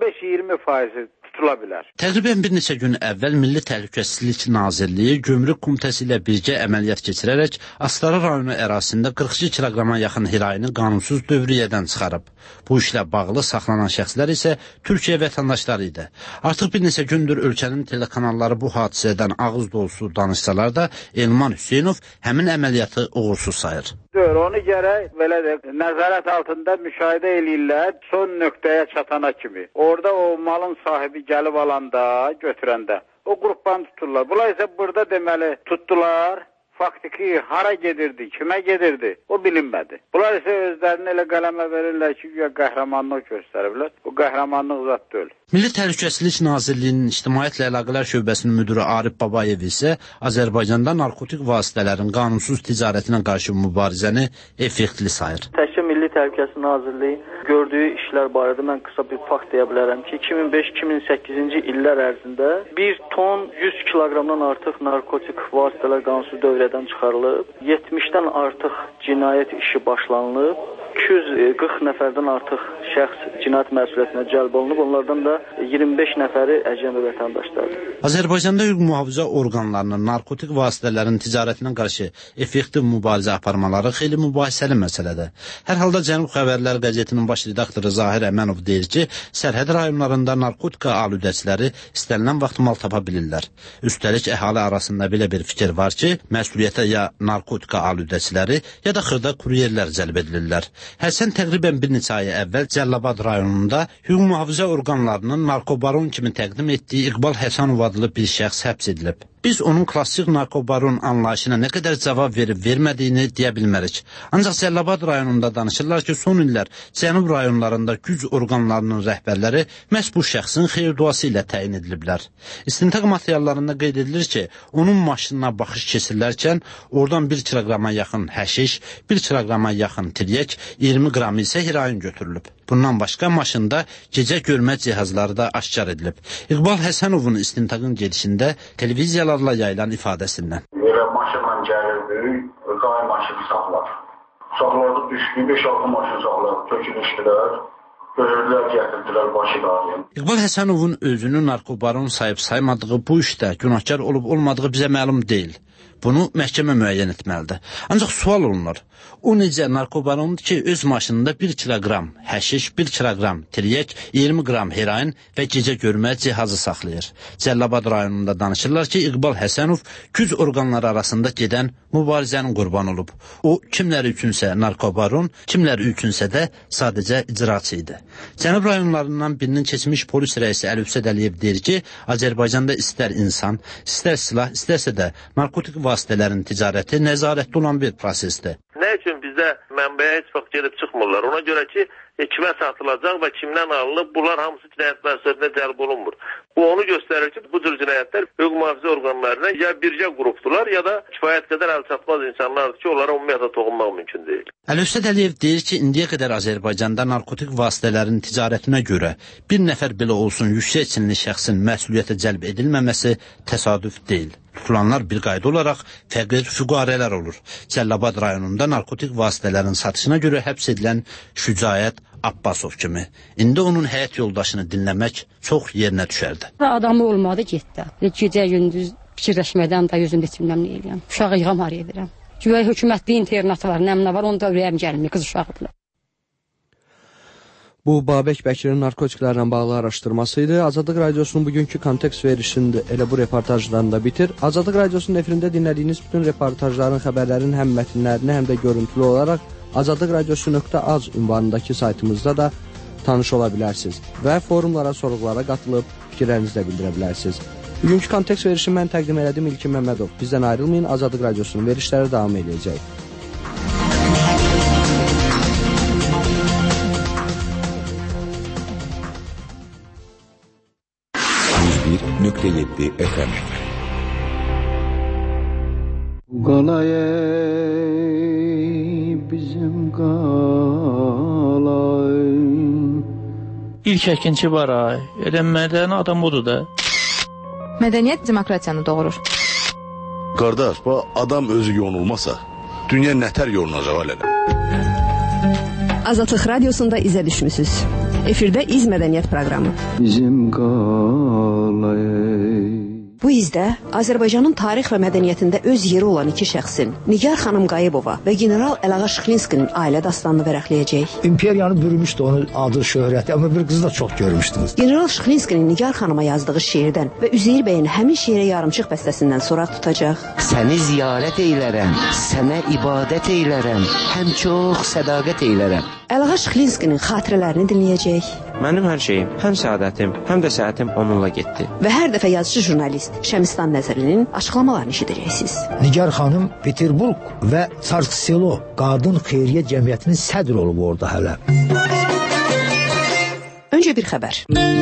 15-20% tutula bilər. Təqribən bir neçə gün əvvəl Milli Təhlükəsizlik Nazirliyi Gömrük Komitəsi ilə birgə əməliyyat keçirərək Astara rayonu ərazisində 42 kiloqrama yaxın heroini qanunsuz dövriyyədən çıxarıb. Bu işlə bağlı saxlanan şəxslər isə Türkiyə vətəndaşları idi. Artıq bir neçə gündür ölkənin telekanalları bu hadisədən ağız dolusu danışsalar da Elman Hüseynov həmin əməliyyatı uğursuz sayır. Onu gərək belə də nəzarət altında müşahidə eləyirlər son nöqtəyə çatana kimi. Orada o malın sahibi gəlib alanda, götürəndə o qrupdan tuturlar. Bunlar isə burada deməli tutdular. Faktiki hara gedirdi, kimə gedirdi, o bilinmədi. Bunlar isə özlərini elə qələmə verirlər ki, qəhrəmanlıq göstəriblər. Bu qəhrəmanlıq zat deyil. Milli Təhlükəsizlik Nazirliyinin İctimaiyyətlə Əlaqələr Şöbəsinin müdürü Arif Babayev isə Azərbaycanda narkotik vasitələrin qanunsuz ticarətinə qarşı mübarizəni effektli sayır. Təkcə Milli Təhlükəsizlik Nazirliyi gördüyü işlər barədə mən qısa bir fakt deyə bilərəm ki, 2005-2008-ci illər ərzində 1 ton 100 kiloqramdan artıq narkotik vasitələr qanunsuz dövrədən çıxarılıb, 70-dən artıq cinayət işi başlanılıb, 240 nəfərdən artıq şəxs cinayət məsuliyyətinə cəlb olunub, onlardan da 25 nəfəri əcnəbi vətəndaşlardır. Azərbaycanda hüquq mühafizə orqanlarının narkotik vasitələrin ticarətinə qarşı effektiv mübarizə aparmaları xeyli mübahisəli məsələdir. Hər halda Cənub Xəbərlər qəzetinin baş redaktoru Zahir Əmənov deyir ki, sərhəd rayonlarında narkotika aludəçiləri istənilən vaxt mal tapa bilirlər. Üstəlik əhali arasında belə bir fikir var ki, məsuliyyətə ya narkotika aludəçiləri, ya da xırda kuryerlər cəlb edilirlər. Hərsən təqribən bir neçə ay əvvəl Cəlilabad rayonunda hüquq mühafizə orqanlarının narkobaron kimi təqdim etdiyi İqbal Həsənov adlı bir şəxs həbs edilib. Biz onun klassik narkobaron anlayışına nə qədər cavab verib-vermədiyini deyə bilmərik. Ancaq Cəlilabad rayonunda danışırlar ki, son illər Cənub rayonlarında güc orqanlarının rəhbərləri məhz bu şəxsin xeyir-duası ilə təyin ediliblər. İstintaq materiallarında qeyd edilir ki, onun maşınına baxış keçirilərkən oradan 1 kiloqrama yaxın həşiş, 1 kiloqrama yaxın tiryək, 20 qram isə heroin götürülüb. Bundan başqa maşında gecə görmə cihazları da aşkar edilib. İqbal Həsənovun istintaqın gedişində televiziyalarla yayılan ifadəsindən. Elə maşınla gəlirdi, qay maşını saxlar. Saxladı, düşdü, 5-6 maşın saxladı, tökülüşdülər. Görürlər, gətirdilər başı dağıya. İqbal Həsənovun özünü narkobaron sayıb saymadığı bu işdə günahkar olub-olmadığı bizə məlum deyil. Bunu məhkəmə müəyyən etməlidir. Ancaq sual olunur. O necə narkobarondur ki, öz maşınında 1 kiloqram həşiş, 1 kiloqram tiryək, 20 qram heroin və gecə görmə cihazı saxlayır. Cəlilabad rayonunda danışırlar ki, İqbal Həsənov güc orqanları arasında gedən mübarizənin qurbanı olub. O, kimləri üçünsə narkobaron, kimləri üçünsə də sadəcə icraçı idi. Cənub rayonlarından birinin keçmiş polis rəisi Əlifsəd Əliyev deyir ki, Azərbaycanda istər insan, istər silah, istərsə də narkotik vasitələrin ticarəti nəzarətdə olan bir prosesdir. Nə üçün bizdə mənbəyə heç vaxt gelib çıxmırlar? Ona görə ki, kimə satılacaq və kimdən alınıb, bunlar hamısı cinayət məsuliyyətinə cəlb olunmur. Bu onu göstərir ki, bu cür cinayətlər hüquq mühafizə orqanlarına ya bircə qrupdular, ya da kifayət qədər əlçatmaz insanlardır ki, onlara ümumiyyətlə toxunmaq mümkün deyil. Əlifsəd Əliyev deyir ki, indiyə qədər Azərbaycanda narkotik vasitələrin ticarətinə görə bir nəfər belə olsun yüksək çinli şəxsin məsuliyyətə cəlb edilməməsi təsadüf deyil. Tutulanlar bir qayda olaraq fəqir füqarələr olur. Cəlilabad rayonunda narkotik vasitələrin satışına görə həbs edilən Şücaət Abbasov kimi. İndi onun həyat yoldaşını dinləmək çox yerinə düşərdi. Adamı olmadı, getdi. Gecə gündüz fikirləşmədən də yüzümdə içimdən nə edirəm. Uşağı yığamar edirəm. Güya hökumətli internatı var, nəmnə var, onda ürəyim gəlmir, qız uşağıdırlar. Bu, Babək Bəkirin narkotiklərlə bağlı araşdırması idi. Azadlıq Radiosunun bugünkü kontekst verişində elə bu reportajlarını da bitir. Azadlıq Radiosunun efirində dinlədiyiniz bütün reportajların, xəbərlərin həm mətnlərini, həm də görüntülü olaraq azadlıqradiosu.az ünvanındakı saytımızda da tanış ola bilərsiniz və forumlara, sorğulara qatılıb fikirlərinizi də bildirə bilərsiniz. Bugünkü kontekst verişini mən təqdim elədim İlkin Məmmədov. Bizdən ayrılmayın, Azadlıq Radiosunun verişləri davam edəcək. 101.7 FM. Qalay bizim qalay. İlk əkinçi var ay. Elə mədəni adam odur da. Mədəniyyət demokratiyanı doğurur. Qardaş, bu adam özü yonulmasa, dünya nətər yolunacaq alələ? Azadlıq Radiosunda izə düşmüsünüz. Efirdə İz Mədəniyyət proqramı. Bizim qalay. Bu izdə Azərbaycanın tarix və mədəniyyətində öz yeri olan iki şəxsin, Nigar xanım Qayıbova və general Əlağa Şıxlinskinin ailə dastanını vərəqləyəcək. İmperiyanı bürümüşdü onun adı, şöhrəti, amma bir qızı da çox görmüşdünüz. General Şıxlinskinin Nigar xanıma yazdığı şeirdən və Üzeyir bəyin həmin şeirə yarımçıq bəstəsindən soraq tutacaq. Səni ziyarət eylərəm, sənə ibadət eylərəm, həm çox sədaqət eylərəm. Əlağa Şıxlinskinin xatirələrini dinləyəcək. Mənim hər şeyim, həm səadətim, həm də səhətim onunla getdi. Və hər dəfə yazıcı jurnalist Şəmistan Nəzərlinin açıqlamalarını eşidəcəksiniz. Nigar xanım Peterburq və Çarsk Selo qadın xeyriyyə cəmiyyətinin sədr olub orada hələ. Öncə bir xəbər.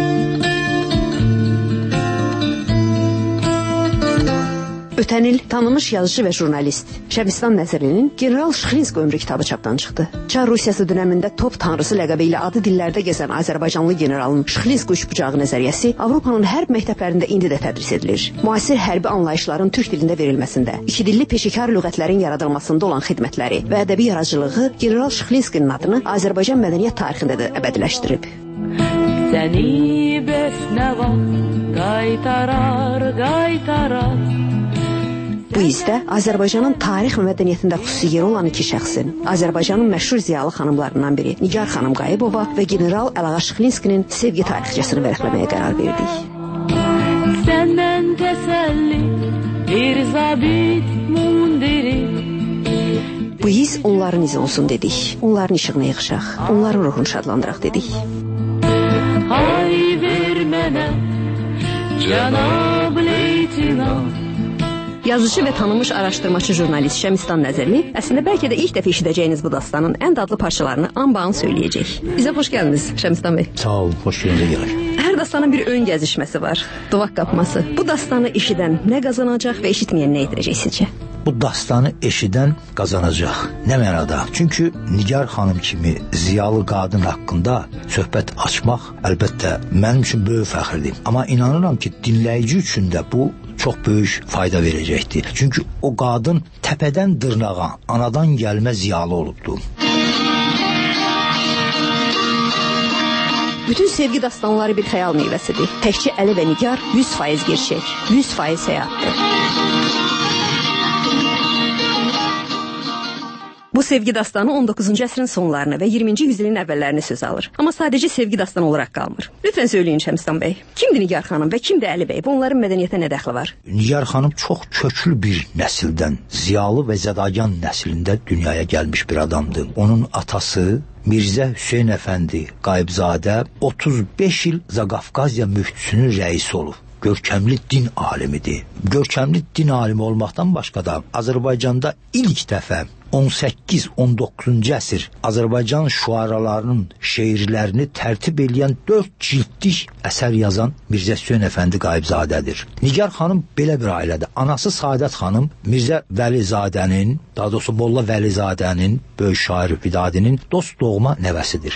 Ötən il tanınmış yazıcı və jurnalist Şəmistan Nəzərinin General Şıxlinsk ömrü kitabı çapdan çıxdı. Çar Rusiyası dövründə top tanrısı ləqəbi ilə adı dillərdə gəzən Azərbaycanlı generalın Şıxlinsk üçbucağı nəzəriyyəsi Avropanın hərb məktəblərində indi də tədris edilir. Müasir hərbi anlayışların türk dilində verilməsində, iki dilli peşəkar lüğətlərin yaradılmasında olan xidmətləri və ədəbi yaradıcılığı General Şıxlinskinin adını Azərbaycan mədəniyyət tarixində də əbədiləşdirib. Səni bəs nə vaxt qaytarar. Bu izdə Azərbaycanın tarix və mədəniyyətində xüsusi yeri olan iki şəxsin, Azərbaycanın məşhur ziyalı xanımlarından biri Nigar xanım Qayıbova və general Əlağa Şıxlinskinin sevgi tarixçəsini vərəqləməyə qərar verdik. Səndən təsəlli bir zabit mundiri. Bu iz onların izi olsun dedik. Onların işığına yığışaq, onların ruhunu şadlandıraq dedik. Hay ver mənə cənab leytinant. Yazıcı və tanınmış araşdırmacı jurnalist Şəmistan Nəzərli əslində bəlkə də ilk dəfə eşidəcəyiniz bu dastanın ən dadlı parçalarını anbağın söyləyəcək. Bizə xoş gəldiniz Şəmistan bəy. Sağ olun, xoş gəldiniz. Hər dastanın bir ön gəzişməsi var, duvaq qapması. Bu dastanı eşidən nə qazanacaq və eşitməyən nə edirəcək sizcə? Bu dastanı eşidən qazanacaq. Nə mənada? Çünki Nigar xanım kimi ziyalı qadın haqqında söhbət açmaq əlbəttə mənim üçün böyük fəxrdir. Amma inanıram ki, dinləyici üçün də bu çox böyük fayda verəcəkdir. Çünki o qadın təpədən dırnağa, anadan gəlmə ziyalı olubdur. Bütün sevgi dastanları bir xəyal meyvəsidir. Təkcə Əli və Nigar 100% gerçək, 100% həyatdır. Bu sevgi dastanı 19-cu əsrin sonlarını və 20-ci yüzilin əvvəllərini söz alır. Amma sadəcə sevgi dastanı olaraq qalmır. Lütfən söyləyin Şəmistan bəy. Kimdir Nigar xanım və kimdir Əli bəy? Bunların mədəniyyətə nə dəxli var? Nigar xanım çox köklü bir nəsildən, ziyalı və zədagan nəslində dünyaya gəlmiş bir adamdır. Onun atası Mirzə Hüseyn Əfəndi Qayıbzadə 35 il Zaqafqaziya müftüsünün rəisi olub. Görkəmli din alimidir. Görkəmli din alimi olmaqdan başqa da Azərbaycanda ilk dəfə 18-19-cu əsr Azərbaycan şüaralarının şeirlərini tərtib eləyən 4 cildlik əsər yazan Mirzə Hüseyn Əfəndi Qayıbzadədir. Nigar xanım belə bir ailədir. Anası Saadət xanım Mirzə Vəlizadənin, daha doğrusu Molla Vəlizadənin, böyük şair Vidadinin dost doğma nəvəsidir.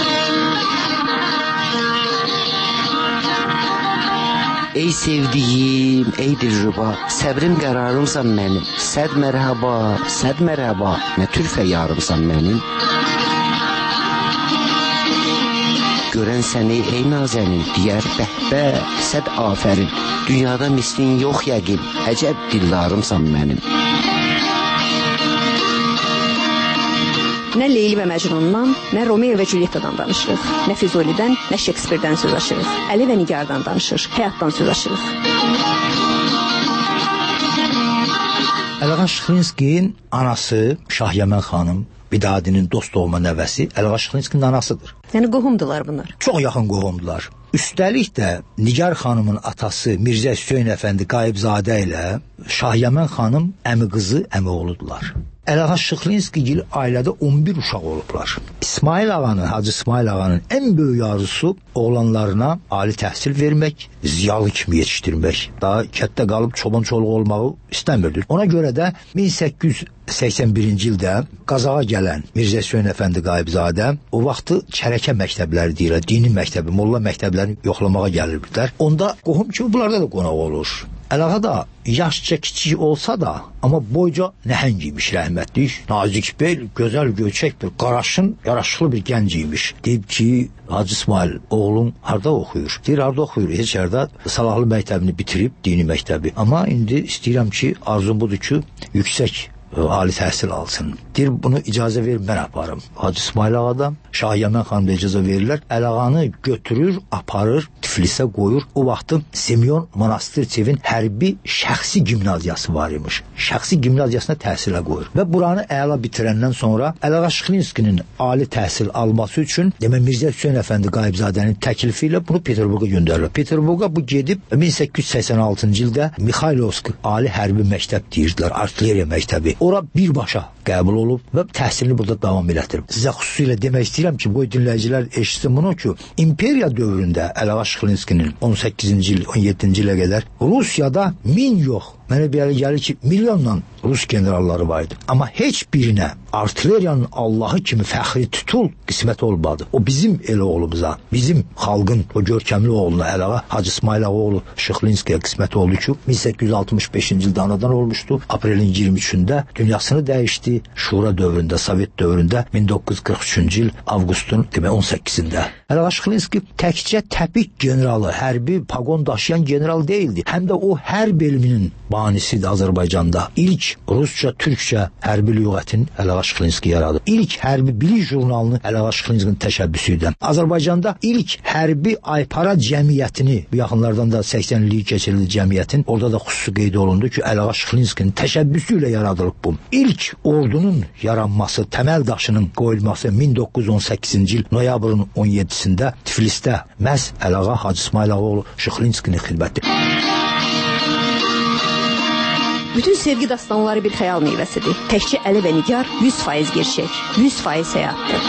Ey sevdiyim, ey dilruba, səbrim qərarımsan mənim, səd mərhaba, nə tür fəyyarımsan mənim. Görən səni ey nazənin, deyər bəhbə, səd afərin, dünyada mislin yox yəqin, əcəb dillarımsan mənim. Nə Leyli və Məcnundan, nə Romeo və Julietta'dan danışırıq, nə Füzulidən, nə Şekspirdən söz açırıq, Əli və Nigardan danışır, həyatdan söz açırıq. Əlağa Şıxlinskinin anası Şahyəmən xanım Bidadinin dost olma nəvəsi Əliağa Şıxlinskinin anasıdır. Yəni qohumdular bunlar. Çox yaxın qohumdular. Üstəlik də Nigar xanımın atası Mirzə Hüseyn əfəndi Qayıbzadə ilə Şahyəmən xanım əmi qızı, əmi oğludular. Əliağa Şıxlinskigil ailədə 11 uşaq olublar. İsmail ağanın, Hacı İsmail ağanın ən böyük arzusu oğlanlarına ali təhsil vermək, ziyalı kimi yetişdirmək. Daha kətdə qalıb çoban çoluq olmağı istəmirdi. Ona görə də 1881-ci ildə Qazağa gələn Mirzə Hüseyn əfəndi Qayıbzadə o vaxtı çərəkə məktəbləri deyirlər, dini məktəbi, molla məktəblərini yoxlamağa gəlirdilər. Onda qohum kimi bunlarda da qonaq olur. Əliağa da yaşca kiçik olsa da, amma boyca nəhəng imiş rəhmətlik. Nazik bel, gözəl göyçək bir qaraşın, yaraşıqlı bir gənc imiş. Deyib ki, Hacı İsmail, oğlum harda oxuyur? Deyir, harda oxuyur? Heç yerdə Salahlı məktəbini bitirib, dini məktəbi. Amma indi istəyirəm ki, arzum budur ki, yüksək ali təhsil alsın. Deyir, bunu icazə ver, mən aparım. Hacı İsmail ağadan Şahyəmən xanım da icazə verirlər. Əliağanı götürür, aparır, Tiflisə qoyur. O vaxtı Semyon Monastirçevin hərbi şəxsi gimnaziyası var imiş. Şəxsi gimnaziyasına təhsilə qoyur. Və buranı əla bitirəndən sonra Əliağa Şıxlinskinin ali təhsil alması üçün Mirzə Hüseyn əfəndi Qayıbzadənin təklifi ilə bunu Peterburqa göndərirlər. Peterburqa bu gedib 1886-cı ildə Mikhailovsk ali hərbi məktəb deyirdilər, artilleriya məktəbi. Ora birbaşa qəbul olub və təhsilini burada davam elətdirib. Sizə xüsusilə demək istəyirəm ki, qoy dinləyicilər eşitsin bunu ki, imperiya dövründə Əliağa Şıxlinskinin 18-ci il, 17-ci ilə qədər Rusiyada 1000 yox, mənə belə gəlir ki, milyonla Rus generalları var idi. Amma heç birinə artilleriyanın Allahı kimi fəxri tutul qismət olmadı. O bizim el oğlumuza, bizim xalqın o görkəmli oğluna Əliağa Hacı İsmail oğlu Şıxlinskiyə qismət oldu ki, 1865-ci ildə anadan olmuşdu. Aprelin 23-də dünyasını dəyişdi. Şura dövründə, Sovet dövründə 1943-cü il avqustun 18-də. Əliağa Şıxlinski təkcə təpik generalı, hərbi paqon daşıyan general deyildi. Həm də o hərb elminin banisidir Azərbaycanda. İlk Rusça, Türkçə hərbi lüğətin Əliağa Şıxlinski yaradı. İlk hərbi bilik jurnalını Əliağa Şıxlinskinin təşəbbüsü idi. Azərbaycanda ilk hərbi aypara cəmiyyətini, bu yaxınlardan da 80 illik keçirildi cəmiyyətin, orada da xüsusi qeyd olundu ki, Əliağa Şıxlinskinin təşəbbüsü ilə yaradılıb bu. İlk ordunun yaranması, təməl daşının qoyulması 1918-ci il noyabrın 17-sində Tiflisdə məhz Əliağa Hacı İsmail oğlu Şıxlinskinin xidməti. Bütün sevgi dastanları bir xəyal meyvəsidir. Təkcə Əli və Nigar 100% gerçək, 100% həyatdır.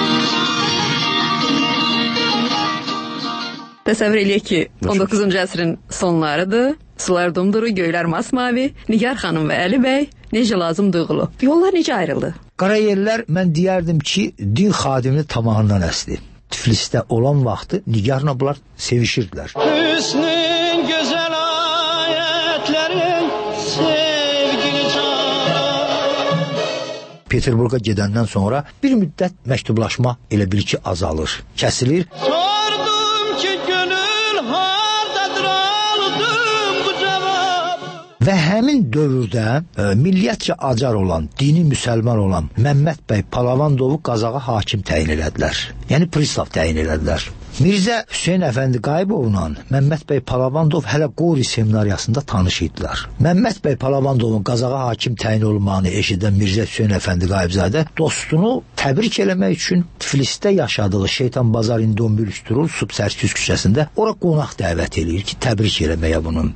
Təsəvvür eləyək ki, 19-cu əsrin sonlarıdır. Sular dumduru, göylər masmavi. Nigar xanım və Əli bəy necə lazım duyğulu. Yollar necə ayrıldı? Qarayellər mən deyərdim ki, din xadimini tamamından əsdi. Tiflisdə olan vaxtı Nigarla bunlar sevişirdilər. Hüsnün gözəl ayətlərin sevgili can. Peterburqa gedəndən sonra bir müddət məktublaşma elə bil ki azalır, kəsilir. Sordum ki gönül hardadır, aldım bu cavab. Və həmin dövrdə milliyyətcə acar olan, dini müsəlman olan Məmməd bəy Palavandovu Qazağa hakim təyin elədilər. Yəni pristav təyin elədilər. Mirzə Hüseyn əfəndi Qayıbovla Məmməd bəy Palavandov hələ Qori seminariyasında tanış idilər. Məmməd bəy Palavandovun Qazağa hakim təyin olmağını eşidən Mirzə Hüseyn əfəndi Qayıbzadə dostunu təbrik eləmək üçün Tiflisdə yaşadığı Şeytan Bazar İndombil Üstürul Subsərküz küçəsində ora qonaq dəvət eləyir ki, təbrik eləməyə bunun.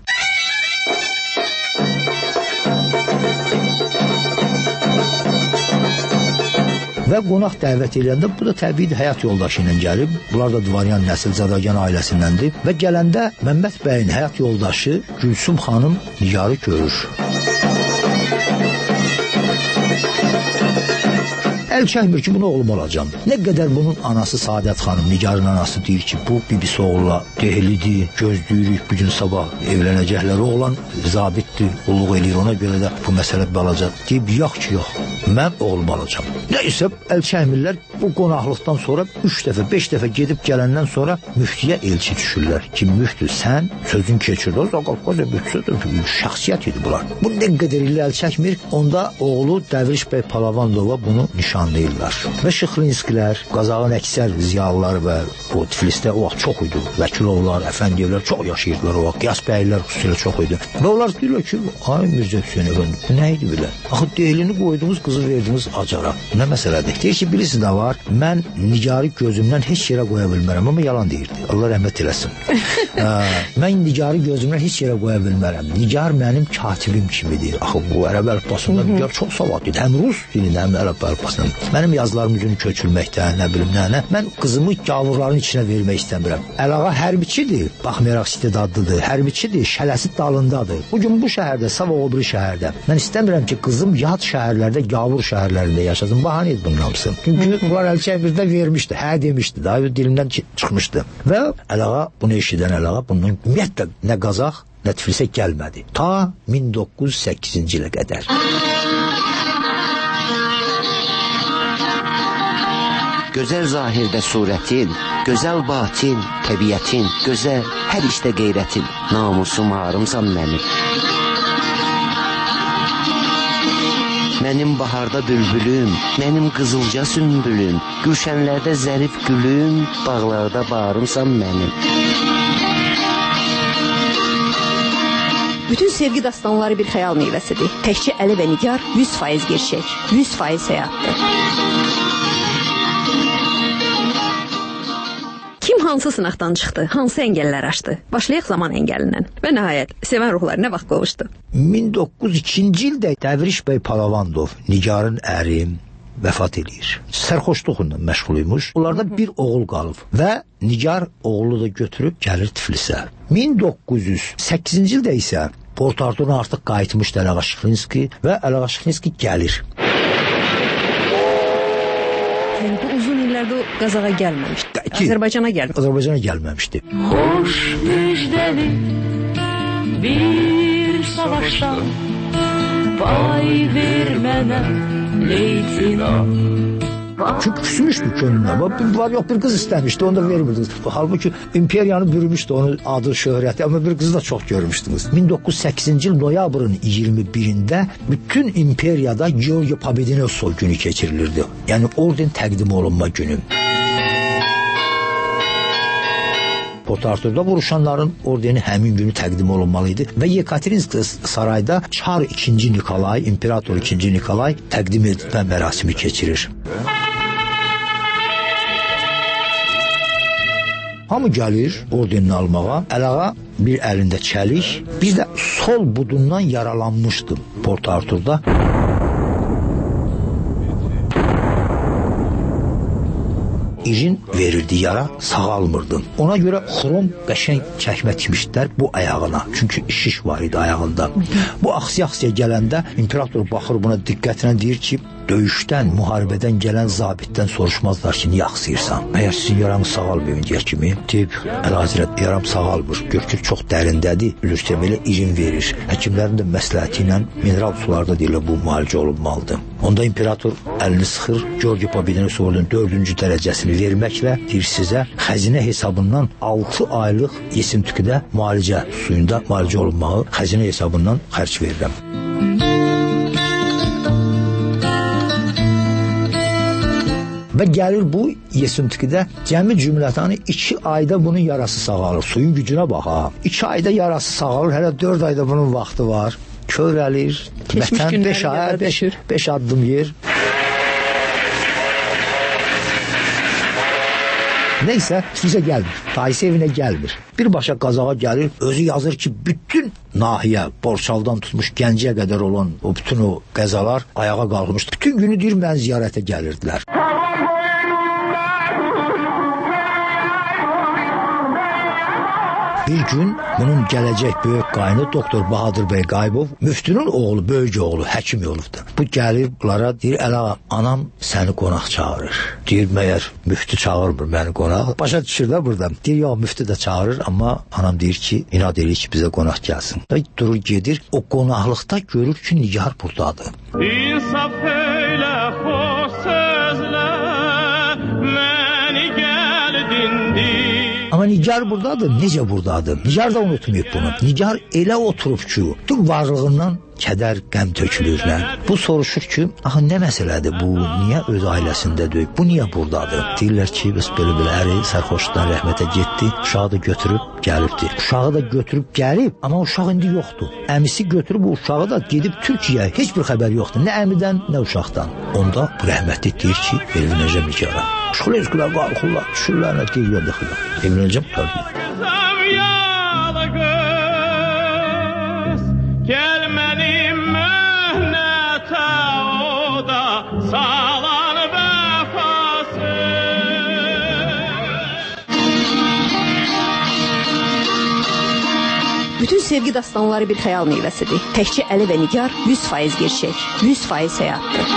Və qonaq dəvət edəndə bu da təbii həyat yoldaşı ilə gəlib. Bunlar da Dvaryan nəsil Zadagan ailəsindəndir. Və gələndə Məmməd bəyin həyat yoldaşı Gülsüm xanım Nigarı görür. Əl çəkmir ki, bunu oğlum olacam. Nə qədər bunun anası Saadət xanım, Nigarın anası deyir ki, bu bibisi oğula dehlidir, gözləyirik, bugün sabah evlənəcəklər. Oğlan zabitdir, qulluq eləyir, ona görə də bu məsələ balaca. Deyib, yox ki, yox, mən oğlum olacam. Nəysə, əl çəkmirlər, bu qonaqlıqdan sonra 3 dəfə, 5 dəfə gedib gələndən sonra müftiyə elçi düşürlər ki, müftü, sən sözün keçirdi, o Qafqazya müftüsüdür, şəxsiyyət idi bunlar. Bu nə qədər ilə əl çəkmir, onda oğlu Dəvriş bəy Palavandova bunu nişan anlayırlar. Və Şıxlinskilər, Qazağın əksər ziyalıları və o Tiflisdə o vaxt çox idi. Vəkilovlar, Əfəndiyevlər çox yaşayırdılar o vaxt. Qiyas bəylər xüsusilə çox idi. Və onlar deyirlər ki, ay Mirzə Hüseyin əfəndi, bu nə idi belə? Axı deylini qoyduğumuz qızı verdiniz acara. Nə məsələdir? Deyir ki, birisi də var, mən Nigarı gözümdən heç yerə qoya bilmərəm, amma yalan deyirdi. Allah rəhmət eləsin. Mən Nigarı gözümdən heç yerə qoya bilmərəm. Nigar mənim katibim kimidir. Axı bu ərəb əlifbasında Nigar çox savadlıdır. Həm rus dilində, həm ərəb əlifbasında. Mənim yazılarım üzünü köçülməkdən, nə bilim nə. Mən qızımı gavurların içinə vermək istəmirəm. Əlağa hərbiçidir, baxmayaraq istedadlıdır. Hərbiçidir, şələsi dalındadır. Bugün bu şəhərdə, Sava o biri şəhərdə. Mən istəmirəm ki, qızım yad şəhərlərdə, gavur şəhərlərində yaşasın. Bahane et bunun hamısı. Çünki bunlar Əl-Kəbirdə vermişdi, hə demişdi, daha dilimdən çıxmışdı. Və Əlağa bunu eşidən Əlağa bunun ümumiyyətlə nə Qazaq, nə Tiflisə gəlmədi. Ta 1908-ci ilə qədər. Gözəl zahirdə surətin, gözəl batin, təbiətin, gözəl hər işdə qeyrətin, namusum harımsan mənim. Mənim baharda bülbülüm, mənim qızılca sümbülüm, gülşənlərdə zərif gülüm, bağlarda bağrımsan mənim. Bütün sevgi dastanları bir xəyal meyvəsidir. Təkcə Əli və Nigar 100% gerçək, 100% həyatdır. Kim hansı sınaqdan çıxdı, hansı əngəllər aşdı? Başlayaq zaman əngəlindən. Və nəhayət, sevən ruhlar nə vaxt qovuşdu? 1902-ci ildə Dəvriş bəy Palavandov, Nigarın əri, vəfat edir. Sərxoşluqla məşğul imiş. Onlarda bir oğul qalıb və Nigar oğlu da götürüb gəlir Tiflisə. 1908-ci ildə isə Port Artur'dan artıq qayıtmışdı Əlağa Şıxlinski və Əlağa Şıxlinski gəlir. Yəni bu uzun illərdə o Qazağa gəlməmişdi. Azərbaycana gəlməmişdi. Xoş müjdəli bir savaşdan pay ver mənə leytina. Çünki küsmüşdü könlünə. Yox, bir qız istəmişdi, onu da vermirdiniz. Halbuki imperiyanı bürümüşdü onun adı, şöhrəti, amma bir qızı da çox görmüşdünüz. 1908-ci il noyabrın 21-də bütün imperiyada Georgi Pobedonosov günü keçirilirdi. Yəni orden təqdim olunma günü. Port Artur'da vuruşanların ordeni həmin günü təqdim olunmalıydı və Yekaterinsk sarayda Çar 2. Nikolay, İmperator 2. Nikolay təqdim etmə mərasimi keçirir. Hamı gəlir ordenini almağa. Əlağa bir əlində çəlik, bir də sol budundan yaralanmışdı Port Artur'da. İrin verirdi yara, sağalmırdı. Ona görə xrom qəşəng çəkmə tikmişdilər bu ayağına. Çünki şiş var idi ayağında. Bu axsiya gələndə imperator baxır buna diqqətlə deyir ki, döyüşdən, müharibədən gələn zabitdən soruşmazlar ki, niyə axsıyırsan? Məyər sizin yaranız sağalmıyor deyər kimi? Deyib, Əlahəzrət, yaram sağalmır. Görkür çox dərindədir. Ölürsə belə irin verir. Həkimlərin də məsləhəti ilə mineral sularda deyirlər bu müalicə olunmalıdır. Onda imperator əlini sıxır, Georgi Pobedonosovun 4-cü dərəcəsini verməklə deyir sizə xəzinə hesabından 6 aylıq Yesimtüküdə müalicə suyunda müalicə olunmağı xəzinə hesabından xərc verirəm. Və gəlir bu Yesimtüküdə cəmi cümlətanı 2 ayda bunun yarası sağalır. Suyun gücünə bax ha. 2 ayda yarası sağalır, hələ 4 ayda bunun vaxtı var. Körəlir, vətən 5 addım yer. Neysə, Tiflisə gəlmir, dayısı evinə gəlmir. Birbaşa Qazağa gəlir, özü yazır ki, bütün nahiyə, Borçaldan tutmuş Gəncəyə qədər olan o bütün o qəzalar ayağa qalxmışdı. Bütün günü deyir, mən ziyarətə gəlirdilər. Bir gün bunun gələcək böyük qayını doktor Bahadır bəy Qayıbov, müftünün oğlu, böyük oğlu, həkim olubdu. Bu gəlir bunlara, deyir, Əlağa, anam səni qonaq çağırır. Deyir, məyər müftü çağırmır məni qonaq. Başa düşür də burada. Deyir, yox, müftü də çağırır, amma anam deyir ki, inad edir ki, bizə qonaq gəlsin. Durur, gedir, o qonaqlıqda görür ki, Nigar buradadır. İnsaf elə xoş sözlə, məni gəldindir. Amma Nigar buradadır, necə buradadır? Nigar da unutmayıb bunu. Nigar elə oturub ki, tüm varlığından kədər, qəm tökülür. Bu soruşur ki, axı nə məsələdir bu? Niyə öz ailəsində deyil? Bu niyə burdadır? Deyirlər ki, bəs belə əri sərxoşdan rəhmətə getdi, uşağı da götürüb gəlibdi. Uşağı da götürüb gəlib, amma uşaq indi yoxdur. Əmisi götürüb o uşağı da gedib Türkiyəyə, heç bir xəbər yoxdur. Nə əmidən, nə uşaqdan. Onda bu rəhmətli deyir ki, evlənəcəm nikara. Şuleyskular qalxırlar, düşürlər, nə deyir, yoxdur. Evlənəcəm nikara. Gel mənim möhnətə o da salan vəfası. Bütün sevgi dastanları bir xəyal meyvəsidir. Təkcə Əli və Nigar 100% gerçək, 100% həyatdır.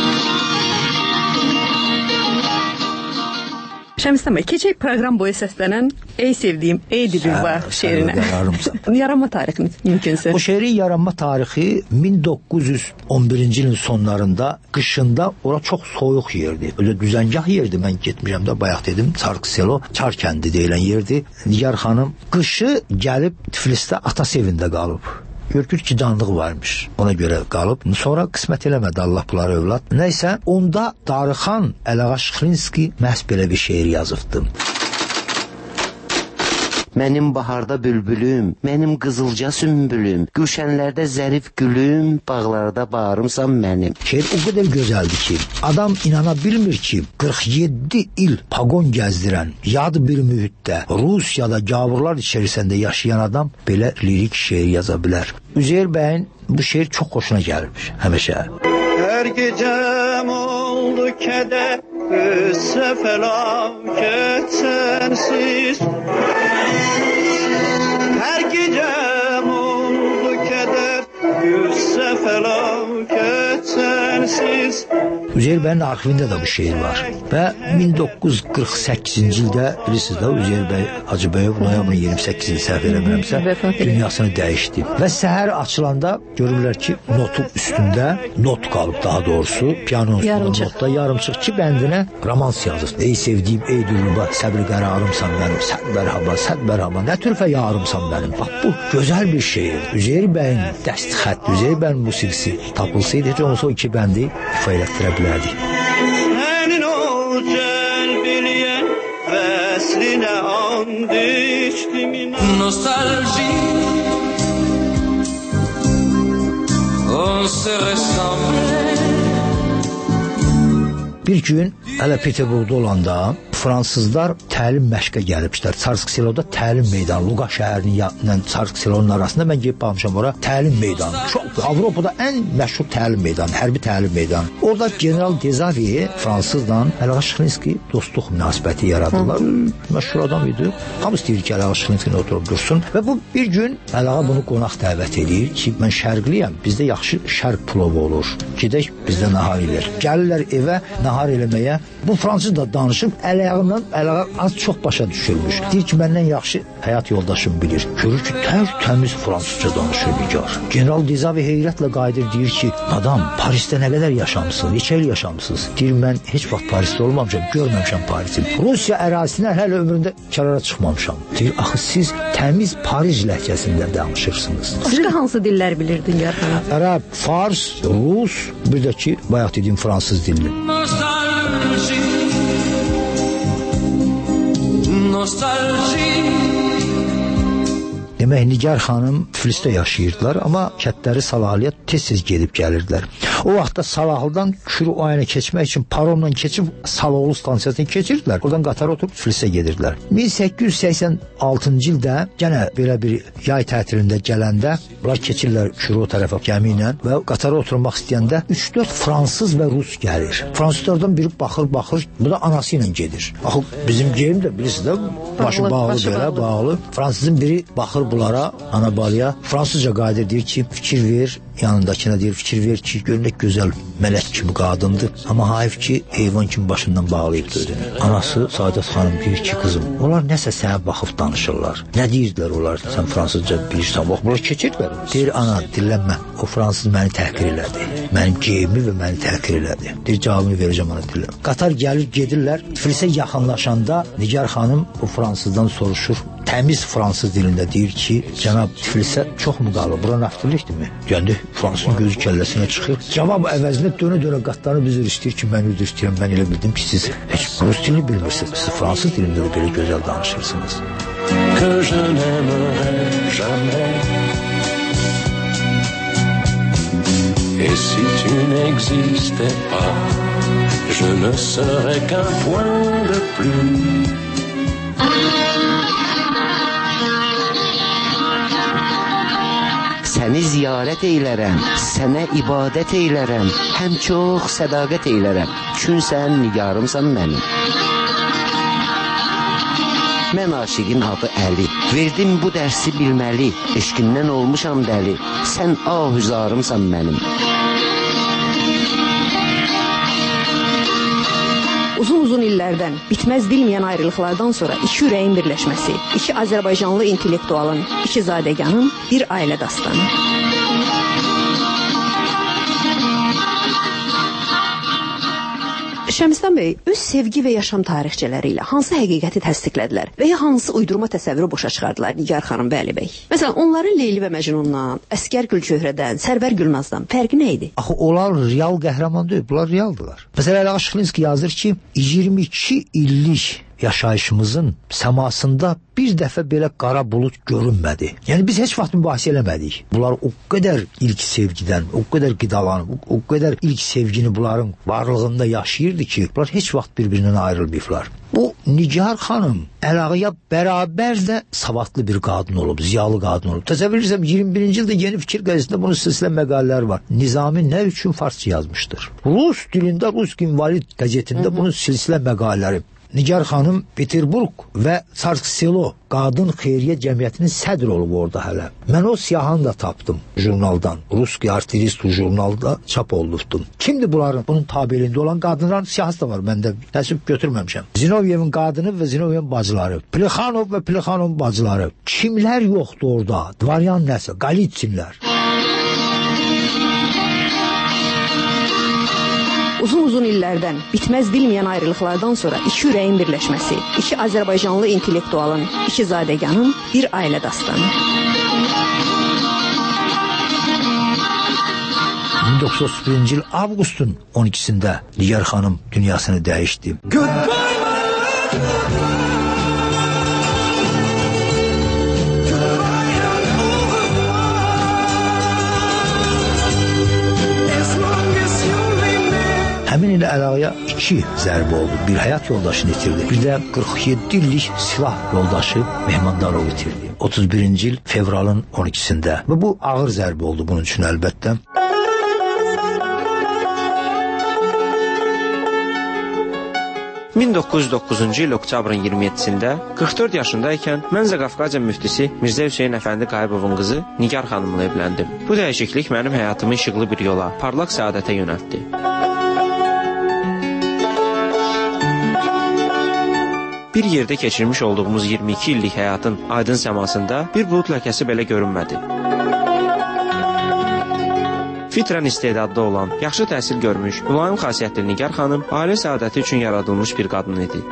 Şəmistan bəy, keçək proqram boyu səslənən Ey sevdiyim, ey Dilruba şeirinə. Yaranma tarixi mümkünsə. O şeirin yaranma tarixi 1911-ci ilin sonlarında, qışında ora çox soyuq yerdi. Öyle düzəngah yerdi. Mən getmişəm də bayaq dedim, Çarkselo, Çar kəndi deyilən yerdi. Nigar xanım qışı gəlib Tiflisdə atası evində qalıb. Görgür ki, canlıq varmış. Ona görə qalıb. Sonra qismət eləmədi Allah bunları övlad. Nəysə, onda Darıxan Əlağa Şıxlinski məhz belə bir şeir yazıbdı. Mənim baharda bülbülüm, mənim qızılca sümbülüm, gülşənlərdə zərif gülüm, bağlarda bağrımsan mənim. Şeir o qədər gözəldir ki, adam inana bilmir ki, 47 il pagon gəzdirən, yad bir mühitdə, Rusiyada gavurlar içərisində yaşayan adam belə lirik şeir yaza bilər. Üzeyir bəyin bu şeir çox xoşuna gəlmiş, həmişə. Hər gecəm oldu kədər, qıssa fəlakət sənsiz. Hər gecəm oldu kədər, qıssa fəlakət sənsiz. Üzeyir bəyin arxivində də bu şeir var. Və 1948-ci ildə bilirsiniz də Üzeyir bəy Hacıbəyov noyabrın 28-ci səhv eləmirəmsə dünyasını dəyişdi. Və səhər açılanda görürlər ki, notun üstündə not qalıb, daha doğrusu piyanonun üstündə notda yarımçıq ki bəndinə romans yazır. Ey sevdiyim, ey Dilruba, səbri qərarımsan mənim, səd mərhaba, nə türfə yarımsan mənim. Bax, bu gözəl bir şeir. Üzeyir bəyin dəstxət, Üzeyir bəyin musiqisi tapılsaydı, heç olmasa o iki bəndi ifa elətdirə bilərdik. Sənin o cəlbiliyən vəslinə and içdim inan. Nostalji on se ressemble. Bir gün hələ Peterburqda olanda fransızlar təlim məşqə gəliblər. Çarsk-Seloda təlim meydanı, Luqa şəhərinin yanından Çarsk-Selonun arasında mən gedib baxmışam ora. Təlim meydanı. Çox Avropada ən məşhur təlim meydanı, hərbi təlim meydanı. Orada General Dezavi fransızla Əlağa Şıxlinski dostluq münasibəti yaradırlar. Məşhur adam idi. Hamısı deyir ki, Əlağa Şıxlinski oturub dursun və bu bir gün Əlağa bunu qonaq dəvət edir ki, mən şərqliyəm. Bizdə yaxşı şərq plovu olur. Gedək bizdə nahar edir. Gəlirlər evə nahar eləməyə. Bu fransız da danışıb Əlağa az çox başa düşülmüş. Deyir ki, məndən yaxşı həyat yoldaşım bilir. Görür ki, təmiz fransızca danışır Nigar. General Dezavi heyrətlə qayıdır, deyir ki, adam, Parisdə nə qədər yaşamısınız, neçə il yaşamısınız? Deyir, mən heç vaxt Parisdə olmamışam, görməmişəm Parisi. Rusiya ərazisindən hələ ömründə kənara çıxmamışam. Deyir, axı siz təmiz Paris ləhcəsində danışırsınız. Başqa hansı dillər bilirdin ya? Ərəb, fars, rus, bir də ki, bayaq dediyim fransız dilli. Demək, Nigar xanım Tiflisdə yaşayırdılar, amma kətləri Salahiyyət tez-tez gedib gəlirdilər. O vaxtda Salahlıdan Kürü oyana keçmək üçün paromla keçib Saloğlu stansiyasına keçirdilər. Oradan qatara oturub Tiflisə gedirdilər. 1886-cı ildə gənə belə bir yay tətilində gələndə bunlar keçirlər Kürü o tərəfə gəmi ilə və qatara oturmaq istəyəndə 3-4 fransız və rus gəlir. Fransızlardan biri baxır, bu da anası ilə gedir. Axı bizim geyim də bilirsiniz də başı bağlı belə, bağlı. Fransızın biri baxır bunlara, anabalıya, fransızca qayıdır, deyir ki, fikir ver, yanındakına deyir, fikir ver ki, görünək gözəl mələk kimi qadındır, amma hayf ki, heyvan kimi başından bağlayıb özünü. Anası Saadət xanım deyir ki, qızım, onlar nəsə sənə baxıb danışırlar. Nə deyirdilər onlar, sən fransızca bilirsən, bax, bunlar keçirdilər. Deyir, ana, dillənmə, o fransız məni təhqir elədi, mənim geyimi və məni təhqir elədi. Deyir, cavabını verəcəm ona dillən. Qatar gəlir, gedirlər, Tiflisə yaxınlaşanda Nigar xanım o fransızdan soruşur, təmiz fransız dilində deyir ki, cənab Tiflisə çox mu qalır? Bura naftirlikdirmi? Gəndi fransızın gözü kəlləsinə çıxır. Cavab əvəzində dönə-dönə qatlarını üzr istəyir ki, mən üzr istəyirəm. Mən elə bildim ki, siz heç rus dilini bilmirsiniz. Siz fransız dilində də belə gözəl danışırsınız. Que je n'aimerai jamais. Et si tu n'existais pas, je ne serais qu'un point de plus. Səni ziyarət eylərəm, sənə ibadət eylərəm, həm çox sədaqət eylərəm. Çün sən nigarımsan mənim. Mən aşiqin adı Əli, verdim bu dərsi bilməli, eşqindən olmuşam dəli, sən ahüzarımsan mənim. Uzun illərdən, bitməz bilməyən ayrılıqlardan sonra iki ürəyin birləşməsi, iki Azərbaycanlı intellektualın, iki zadəganın bir ailə dastanı. Şəmistan bəy öz sevgi və yaşam tarixçələri ilə hansı həqiqəti təsdiqlədilər və ya hansı uydurma təsəvvürü boşa çıxardılar Nigar xanım və Əli bəy? Məsələn, onların Leyli və Məcnundan, Əsgər Gülçöhrədən, Sərvər Gülnazdan fərqi nə idi? Axı onlar real qəhrəman deyil, bunlar realdılar. Məsələn, Əli Şıxlinski yazır ki, 22 illik yaşayışımızın səmasında bir dəfə belə qara bulut görünmədi. Yəni biz heç vaxt mübahisə eləmədik. Bunlar o qədər ilk sevgidən, o qədər qidalanıb, o qədər ilk sevgini bunların varlığında yaşayırdı ki, bunlar heç vaxt bir-birindən ayrılmayıblar. Bu Nigar xanım Əlağıya bərabər də savadlı bir qadın olub, ziyalı qadın olub. Təsəvvür edirəm 21-ci ildə Yeni Fikir qəzetində bunun silsilə məqalələri var. Nizami nə üçün farsça yazmışdır? Rus dilində Rus İnvalid qəzetində bunun silsilə məqalələri. Nigar xanım Peterburg və Sarkselo Qadın Xeyriyyə Cəmiyyətinin sədr olub orada hələ. Mən o siyahını da tapdım jurnaldan. Ruski Artirist jurnalda çap olunubdum. Kimdir bunların? Bunun tabeliyində olan qadınların siyahısı da var. Mən də təəssüf götürməmişəm. Zinovyevin qadını və Zinovyevin bacıları. Plexanov və Plexanovun bacıları. Kimlər yoxdur orada? Dvaryan nəsə? Qalitsinlər. Uzun illərdən, bitməz bilməyən ayrılıqlardan sonra iki ürəyin birləşməsi, iki Azərbaycanlı intellektualın, iki zadəganın bir ailə dastanı. 1931-ci il avqustun 12-sində Nigar xanım dünyasını dəyişdi. Həmin il Əlağıya 2 zərbə oldu. Bir həyat yoldaşını itirdi. Bir də 47 illik silah yoldaşı Mehmandarov itirdi. 31-ci il fevralın 12-sində. Və bu ağır zərbə oldu bunun üçün əlbəttə. ...1909-cu il oktyabrın 27-sində 44 yaşındaykən mən Zaqafqaziya müftisi Mirzə Hüseyn Əfəndi Qayıbovun qızı Nigar xanımla evləndim. Bu dəyişiklik mənim həyatımı işıqlı bir yola, parlaq səadətə yönəltdi. Bir yerdə keçirmiş olduğumuz 22 illik həyatın aydın səmasında bir bulud ləkəsi belə görünmədi. Fitrən istedadlı olan, yaxşı təhsil görmüş, mülayim xasiyyətli Nigar xanım ailə səadəti üçün yaradılmış bir qadın idi.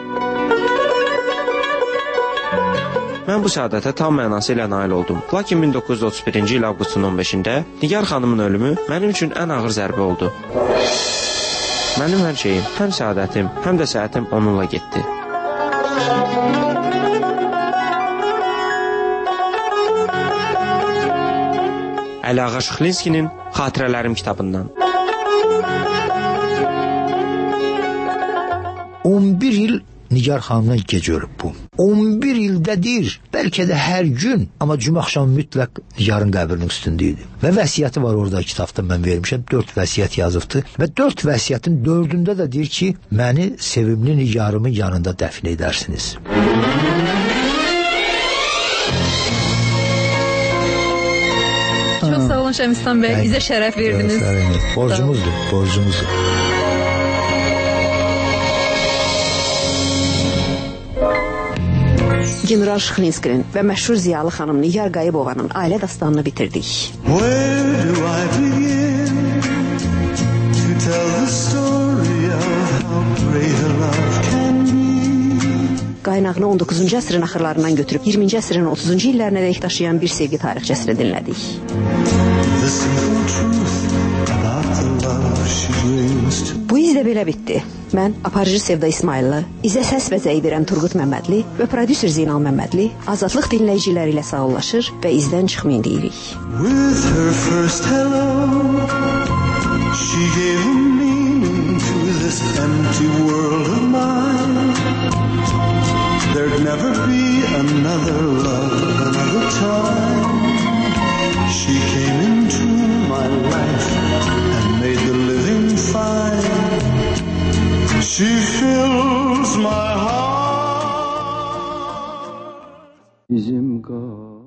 Mən bu səadətə tam mənası ilə nail oldum. Lakin 1931-ci il avqustun 15-də Nigar xanımın ölümü mənim üçün ən ağır zərbə oldu. Mənim hər şeyim, həm səadətim, həm də səhətim onunla getdi. Əli Şıxlinskinin Xatirələrim kitabından. 11 il Nigar xanımdan gec ölüb bu. 11 ildədir, bəlkə də hər gün, amma cümə axşamı mütləq Nigarın qəbrinin üstündə idi. Və vəsiyyəti var orada kitabda mən vermişəm, 4 vəsiyyət yazıbdı. Və 4 vəsiyyətin 4-ündə də deyir ki, məni sevimli Nigarımın yanında dəfn edərsiniz. Çox sağ olun Şəmistan bəy, bizə şərəf verdiniz. Borcumuzdur. General Şıxlinskinin və məşhur ziyalı xanım Nigar Qayıbovanın ailə dastanını bitirdik. Where do I begin to tell the story of how great a love can be? qaynağını 19-cu əsrin axırlarından götürüb 20-ci əsrin 30-cu illərinə dək daşıyan bir sevgi tarixçəsini dinlədik. Bu iz də belə bitdi. Mən aparıcı Sevda İsmayıllı, izə səs vəzəyi verən Turqut Məmmədli və prodüser Zeynal Məmmədli Azadlıq dinləyiciləri ilə sağollaşır və izdən çıxmayın deyirik. With her first hello, she gave a meaning to this empty world of mine. There'd never be another love, another time. She came into my life and made the living fine. She fills my heart. Bizim